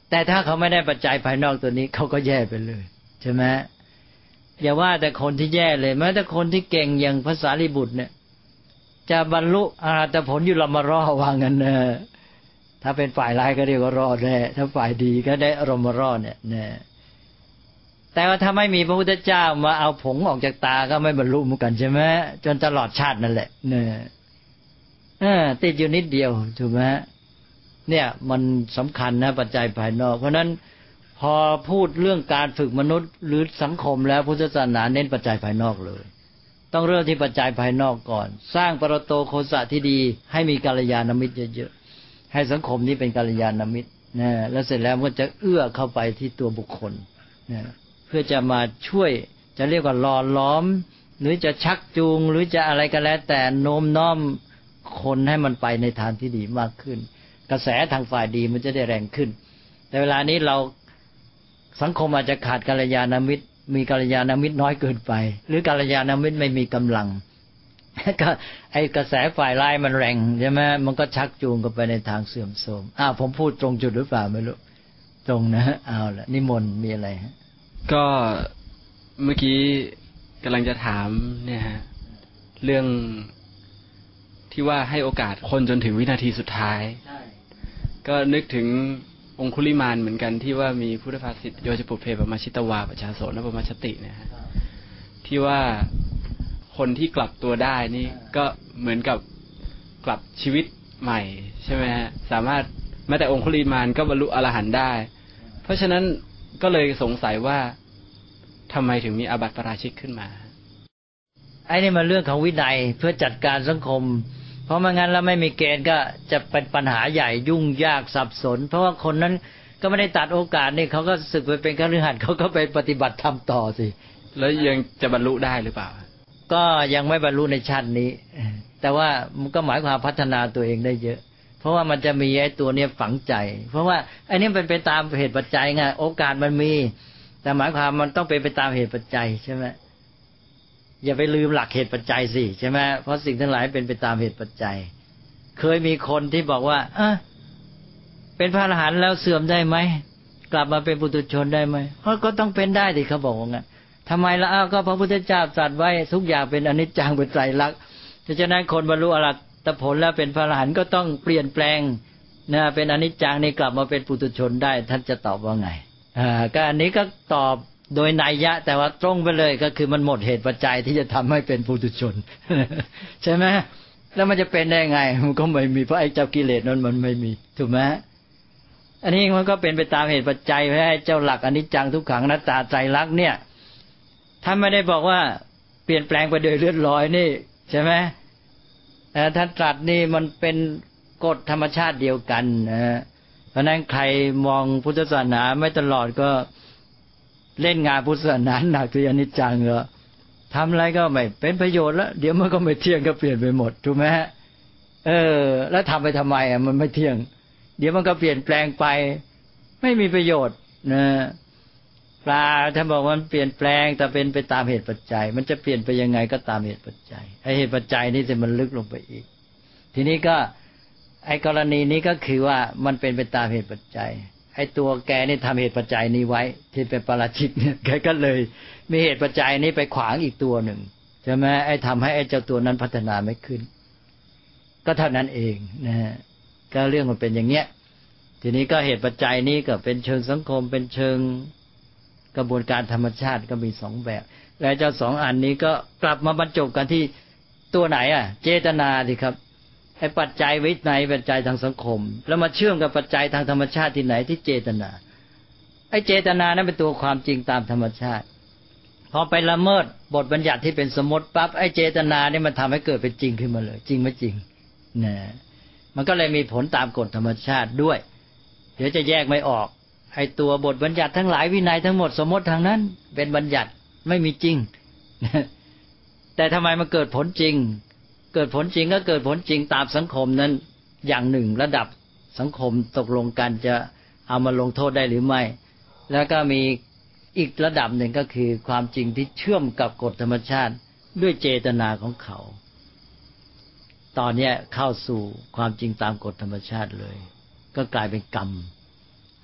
แต่ถ้าเขาไม่ได้ปัจจัยภายนอกตัวนี้เขาก็แย่ไปเลยใช่ไหมอย่าว่าแต่คนที่แย่เลยแม้แต่คนที่เก่งอย่างพระสารีบุตรเนี่ยจะบรรลุอรหัตผลอยู่ลมรอว่างั้นนะถ้าเป็นฝ่ายร้ายก็เรียกว่ารอดแน่ถ้าฝ่ายดีก็ได้อารมณ์รอดเนี่ยนะแต่ว่าถ้าไม่มีพระพุทธเจ้ามาเอาผงออกจากตาก็ไม่บรรลุเหมือนกันใช่ไหมจนตลอดชาตินั่นแหละเนี่ยติดอยู่นิดเดียวถูกไหมเนี่ยมันสำคัญนะปัจจัยภายนอกเพราะนั้นพอพูดเรื่องการฝึกมนุษย์หรือสังคมแล้วพุทธศาสนาเน้นปัจจัยภายนอกเลยต้องเริ่มที่ปัจจัยภายนอกก่อนสร้างปรโตโคสะที่ดีให้มีกัลยาณมิตรเยอะๆให้สังคมนี้เป็นกัลยาณมิตรนะแล้วเสร็จแล้วมันจะเอื้อเข้าไปที่ตัวบุคคลนะเพื่อจะมาช่วยจะเรียกว่าหล่อล้อมหรือจะชักจูงหรือจะอะไรก็แล้วแต่โน้มน้อมคนให้มันไปในทางที่ดีมากขึ้นกระแสทางฝ่ายดีมันจะได้แรงขึ้นแต่เวลานี้เราสังคมอาจจะขาดกัลยาณมิตรมีกัลยาณมิตรน้อยเกินไปหรือกัลยาณมิตรไม่มีกำลังก็ไอ้กระแสฝ่ายร้ายมันแรงใช่ไหมมันก็ชักจูงกันไปในทางเสื่อมโทรมผมพูดตรงจุดหรือเปล่าไม่รู้ตรงนะเอาละนิมนต์มีอะไรฮะก็เมื่อกี้กำลังจะถามเนี่ยฮะเรื่องที่ว่าให้โอกาสคนจนถึงวินาทีสุดท้ายก็นึกถึงองคุลิมานเหมือนกันที่ว่ามีพุทธภาษิตโยจะปุเพปมาชิตวาปชาโสนปมาชติเนี่ยฮะที่ว่าคนที่กลับตัวได้นี่ก็เหมือนกับกลับชีวิตใหม่ใช่ไหมฮะสามารถแม้แต่องคุลิมานก็บรรลุอรหันต์ได้เพราะฉะนั้นก็เลยสงสัยว่าทำไมถึงมีอาบัติปาราชิกขึ้นมาไอ้นี่มันเรื่องของวินัยเพื่อจัดการสังคมเพราะไม่งั้นแล้วไม่มีเกณฑ์ก็จะเป็นปัญหาใหญ่ยุ่งยากสับสนเพราะว่าคนนั้นก็ไม่ได้ตัดโอกาสนี่เขาก็สึกไปเป็นคฤหัสถ์เขาก็ไปปฏิบัติธรรมต่อสิแล้วยังจะบรรลุได้หรือเปล่าก็ยังไม่บรรลุในชาตินี้แต่ว่ามันก็หมายความพัฒนาตัวเองได้เยอะเพราะว่ามันจะมีไอ้ตัวนี้ฝังใจเพราะว่าไอ้นี่เป็นไปตามเหตุปัจจัยไงโอกาสมันมีแต่หมายความมันต้องเป็นไปตามเหตุปัจจัยใช่ไหมอย่าไปลืมหลักเหตุปัจจัยสิใช่ไหมเพราะสิ่งทั้งหลายเป็นไปตามเหตุปัจจัยเคยมีคนที่บอกว่าเป็นพระอรหันต์แล้วเสื่อมได้ไหมกลับมาเป็นปุถุชนได้ไหมก็ต้องเป็นได้ดิเขาบอกว่างั้นทำไมล่ะก็พระพุทธเจ้าตรัสไว้ทุกอย่างเป็นอนิจจังเป็นไตรลักษณ์ฉะนั้นคนบรรลุอรหัตผลแล้วเป็นพระอรหันต์ก็ต้องเปลี่ยนแปลงนะเป็นอนิจจังนี่กลับมาเป็นปุถุชนได้ท่านจะตอบว่าไงก็อันนี้ก็ตอบโดยนัยยะแต่ว่าตรงไปเลยก็คือมันหมดเหตุปัจจัยที่จะทำให้เป็นปุถุชนใช่ไหมแล้วมันจะเป็นได้ไงมันก็ไม่มีเพราะไอ้เจ้ากิเลสนั้นมันไม่มีถูกไหมอันนี้มันก็เป็นไปตามเหตุปัจจัยให้เจ้าหลักอนิจจังทุกขังอนัตตาไตรลักษณ์เนี่ยท่านไม่ได้บอกว่าเปลี่ยนแปลงไปโดยเลื่อนลอยนี่ใช่ไหมท่านตรัสนี่มันเป็นกฎธรรมชาติเดียวกันนะเพราะนั้นใครมองพุทธศาสนาไม่ตลอดก็เล่นงานพุทธศาสนาหนักคืออนิจจังเหรอทำอะไรก็ไม่เป็นประโยชน์แล้วเดี๋ยวมันก็ไม่เที่ยงก็เปลี่ยนไปหมดถูกไหมฮะแล้วทำไปทำไมมันไม่เที่ยงเดี๋ยวมันก็เปลี่ยนแปลงไปไม่มีประโยชน์นะปลาท่านบอกว่ามันเปลี่ยนแปลงแต่เป็นไปตามเหตุปัจจัยมันจะเปลี่ยนไปยังไงก็ตามเหตุปัจจัยไอ้เหตุปัจจัยนี่จะมันลึกลงไปอีกทีนี้ก็ไอ้กรณีนี้ก็คือว่ามันเป็นไปตามเหตุปัจจัยไอ้ตัวแกนี่ทำเหตุปัจจัยนี้ไว้ที่เป็นปาราชิกเนี่ยแกก็เลยมีเหตุปัจจัยนี้ไปขวางอีกตัวหนึ่งใช่ไหมไอ้ทำให้ไอ้เจ้าตัวนั้นพัฒนาไม่ขึ้นก็เท่านั้นเองนะฮะก็เรื่องมันเป็นอย่างเงี้ยทีนี้ก็เหตุปัจจัยนี้ก็เป็นเชิงสังคมเป็นเชิงกระบวนการธรรมชาติก็มีสองแบบและเจ้าสองอันนี้ก็กลับมาบรรจบกันที่ตัวไหนเจตนาสิครับไอ้ปัจจัยวินัยปัจจัยทางสังคมแล้วมาเชื่อมกับปัจจัยทางธรรมชาติที่ไหนที่เจตนาไอ้เจตนานั้นเป็นตัวความจริงตามธรรมชาติพอไปละเมิดบทบัญญัติที่เป็นสมมติปั๊บไอ้เจตนานี่มันทำให้เกิดเป็นจริงขึ้นมาเลยจริงไม่จริงนะมันก็เลยมีผลตามกฎธรรมชาติด้วยเดี๋ยวจะแยกไม่ออกไอ้ตัวบทบัญญัติทั้งหลายวินัยทั้งหมดสมมติทางนั้นเป็นบัญญัติไม่มีจริงแต่ทำไมมันเกิดผลจริงเกิดผลจริงก็เกิดผลจริงตามสังคมนั้นอย่างหนึ่งระดับสังคมตกลงกันจะเอามาลงโทษได้หรือไม่แล้วก็มีอีกระดับหนึ่งก็คือความจริงที่เชื่อมกับกฎธรรมชาติด้วยเจตนาของเขาตอนนี้เข้าสู่ความจริงตามกฎธรรมชาติเลยก็กลายเป็นกรรม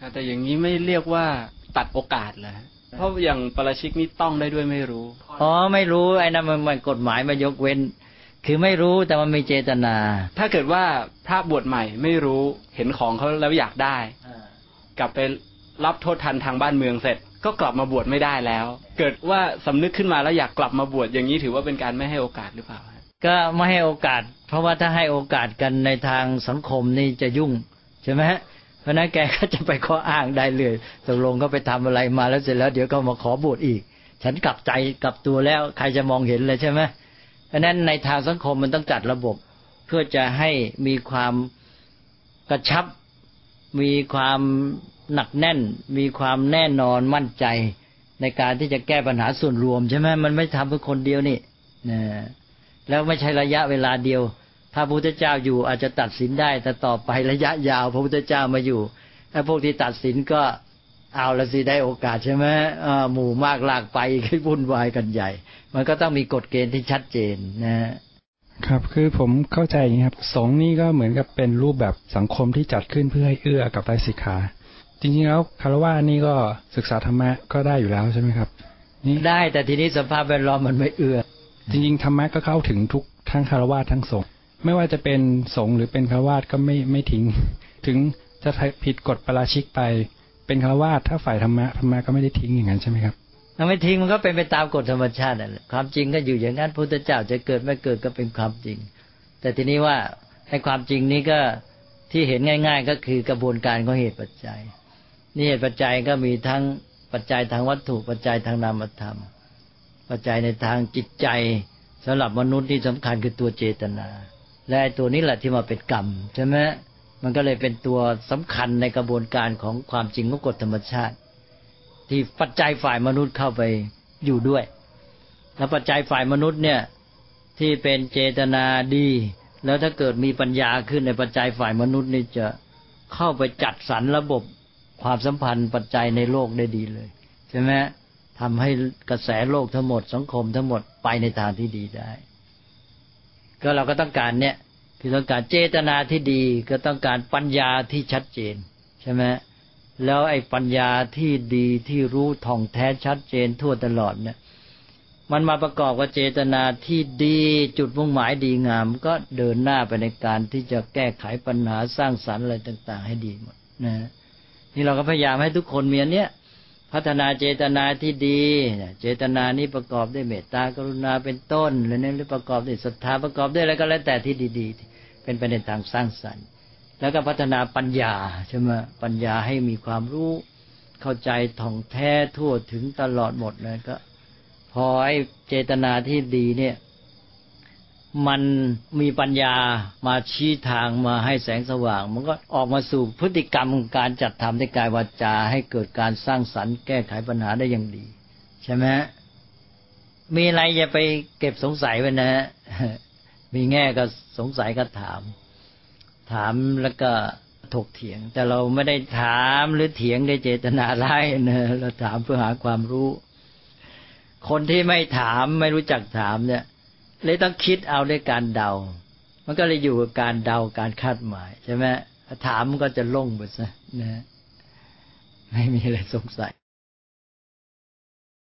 แต่อย่างนี้ไม่เรียกว่าตัดโอกาสเหรอเพราะอย่างปาราชิกนี่ต้องได้ด้วยไม่รู้ไม่รู้ไอ้นั่นมันกฎหมายมายกเว้นคือไม่รู้แต่มันมีเจตนาถ้าเกิดว่าพระบวชใหม่ไม่รู้เห็นของเขาแล้วอยากได้กลับไปรับโทษทันทางบ้านเมืองเสร็จก็กลับมาบวชไม่ได้แล้วเกิดว่าสำนึกขึ้นมาแล้วอยากกลับมาบวชอย่างนี้ถือว่าเป็นการไม่ให้โอกาสหรือเปล่าก็ไม่ให้โอกาสเพราะว่าถ้าให้โอกาสกันในทางสังคมนี่จะยุ่งใช่ไหมเพราะนั้นแกก็จะไปข้ออ้างได้เลยตกลงก็ไปทำอะไรมาแล้วเสร็จแล้วเดี๋ยวก็มาขอบวชอีกฉันกลับใจกลับตัวแล้วใครจะมองเห็นเลยใช่ไหมเพราะนั้นในทางสังคมมันต้องจัดระบบเพื่อจะให้มีความกระชับมีความหนักแน่นมีความแน่นอนมั่นใจในการที่จะแก้ปัญหาส่วนรวมใช่ไหมมันไม่ทำเพื่อคนเดียวนี่นะแล้วไม่ใช่ระยะเวลาเดียวถ้าพระพุทธเจ้าอยู่อาจจะตัดสินได้แต่ต่อไประยะยาวพระพุทธเจ้ามาอยู่ถ้าพวกที่ตัดสินก็เอาละสิได้โอกาสใช่ไหมหมู่มากลากไปให้วุ่นวายกันใหญ่มันก็ต้องมีกฎเกณฑ์ที่ชัดเจนนะครับคือผมเข้าใจอย่างนี้ครับสงฆ์นี่ก็เหมือนกับเป็นรูปแบบสังคมที่จัดขึ้นเพื่อให้เอื้อกับไตรสิกขาจริงๆแล้วคฤหัสถ์นี่ก็ศึกษาธรรมะก็ได้อยู่แล้วใช่ไหมครับนี่ได้แต่ทีนี้สภาพแวดล้อมมันไม่เอื้อจริงๆธรรมะก็เข้าถึงทุกทั้งคฤหัสถ์ทั้งสงฆ์ไม่ว่าจะเป็นสงฆ์หรือเป็นคฤหัสถ์ก็ไม่ทิ้งถึงจะผิดกฎปาราชิกไปเป็นคฤหัสถ์ถ้าฝ่ายธรรมะก็ไม่ได้ทิ้งอย่างนั้นใช่ไหมครับไม่ทิ้งมันก็เป็นไปตามกฎธรรมชาตินั่นแหละความจริงก็อยู่อย่างนั้นพุทธเจ้าจะเกิดไม่เกิดก็เป็นความจริงแต่ทีนี้ว่าในความจริงนี้ก็ที่เห็นง่ายๆก็คือกระบวนการของเหตุปัจจัยนี่เหตุปัจจัยก็มีทั้งปัจจัยทางวัตถุปัจจัยทางนามธรรมปัจจัยในทางจิตใจสำหรับมนุษย์ที่สำคัญคือตัวเจตนาและตัวนี้แหละที่มาเป็นกรรมใช่ไหมมันก็เลยเป็นตัวสำคัญในกระบวนการของความจริงของกฎธรรมชาติที่ปัจจัยฝ่ายมนุษย์เข้าไปอยู่ด้วยแล้วปัจจัยฝ่ายมนุษย์เนี่ยที่เป็นเจตนาดีแล้วถ้าเกิดมีปัญญาขึ้นในปัจจัยฝ่ายมนุษย์นี่จะเข้าไปจัดสรรระบบความสัมพันธ์ปัจจัยในโลกได้ดีเลยใช่ไหมทำให้กระแสโลกทั้งหมดสังคมทั้งหมดไปในทางที่ดีได้ก็เราก็ต้องการเนี่ยคือต้องการเจตนาที่ดีก็ต้องการปัญญาที่ชัดเจนใช่ไหมแล้วไอ้ปัญญาที่ดีที่รู้ท่องแท้ชัดเจนทั่วตลอดเนี่ยมันมาประกอบกับเจตนาที่ดีจุดมุ่งหมายดีงามก็เดินหน้าไปในการที่จะแก้ไขปัญหาสร้างสรรค์อะไรต่างๆให้ดีหมดนะนี่เราก็พยายามให้ทุกคนมีอันเนี้ยพัฒนาเจตนาที่ดีเจตนานี้ประกอบด้วยเมตตากรุณาเป็นต้นหรือเนี่ยประกอบด้วยศรัทธาประกอบด้วยอะไรก็แล้วแต่ที่ดีๆเป็นไปในทางสร้างสรรค์แล้วก็พัฒนาปัญญาใช่ไหมปัญญาให้มีความรู้เข้าใจท่องแท้ทั่วถึงตลอดหมดเลยก็พอไอ้เจตนาที่ดีเนี่ยมันมีปัญญามาชี้ทางมาให้แสงสว่างมันก็ออกมาสู่พฤติกรรมของการจัดทำในกายวาจาให้เกิดการสร้างสรรค์แก้ไขปัญหาได้อย่างดีใช่ไหมมีอะไรอย่าไปเก็บสงสัยไว้นะฮะมีแง่ก็สงสัยก็ถามแล้วก็ถกเถียงแต่เราไม่ได้ถามหรือเถียงด้วยเจตนาร้ายนะเราถามเพื่อหาความรู้คนที่ไม่ถามไม่รู้จักถามเนี่ยเลยต้องคิดเอาด้วยการเดามันก็เลยอยู่กับการเดาการคาดหมายใช่ไหมถามมันก็จะล่งไปซะนะไม่มีอะไรสงสัย